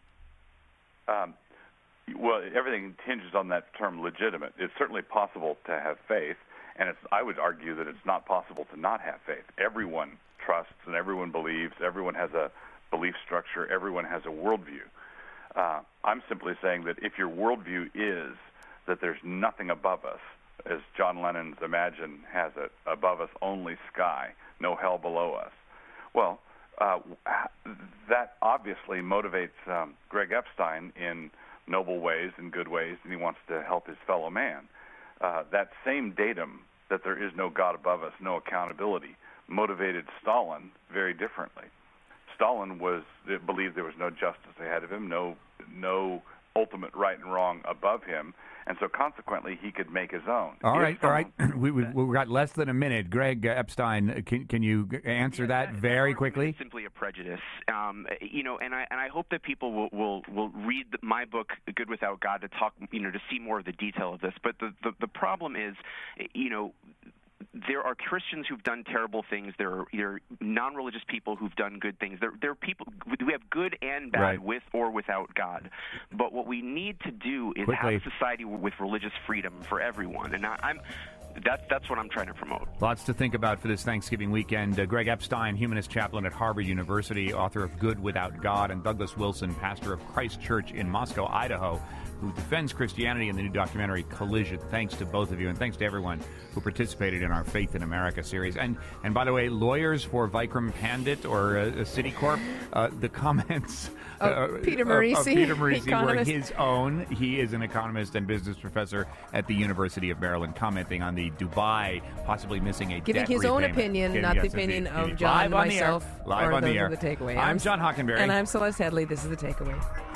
Um, Well, everything hinges on that term legitimate. It's certainly possible to have faith, and it's, I would argue that it's not possible to not have faith. Everyone trusts and everyone believes. Everyone has a belief structure. Everyone has a worldview. Uh, I'm simply saying that if your worldview is that there's nothing above us, as John Lennon's Imagine has it, above us only sky, no hell below us, well, uh, that obviously motivates um, Greg Epstein in noble ways and good ways, and he wants to help his fellow man. Uh, that same datum, that there is no God above us, no accountability, motivated Stalin very differently. Stalin was believed there was no justice ahead of him, no no ultimate right and wrong above him, and so consequently he could make his own. All right, all right. we, we, we've got less than a minute. Greg Epstein, can, can you answer yeah, that very quickly? It's simply a prejudice, um, you know, and I and I hope that people will will, will read my book, Good Without God, to talk, you know, to see more of the detail of this. But the the, the problem is, you know, there are Christians who've done terrible things. There are, there are non-religious people who've done good things. There, there are people we have good and bad, right, with or without God. But what we need to do is Quickly. have a society with religious freedom for everyone. And I, I'm that's that's what I'm trying to promote. Lots to think about for this Thanksgiving weekend. Uh, Greg Epstein, humanist chaplain at Harvard University, author of Good Without God, and Douglas Wilson, pastor of Christ Church in Moscow, Idaho, who defends Christianity in the new documentary Collision. Thanks to both of you, and thanks to everyone who participated in our Faith in America series. And and by the way, lawyers for Vikram Pandit or uh, Citicorp, uh, the comments oh, uh, Peter of, Marisi, of Peter Marisi were economist. his own. He is an economist and business professor at the University of Maryland, commenting on the Dubai possibly missing a Giving debt his own repayment. opinion, Giving- not yes, the opinion indeed, of indeed. John Live and on myself. the air. Live or on the those air. are the takeaway. I'm John Hockenberry. And I'm Celeste Headley. This is The Takeaway.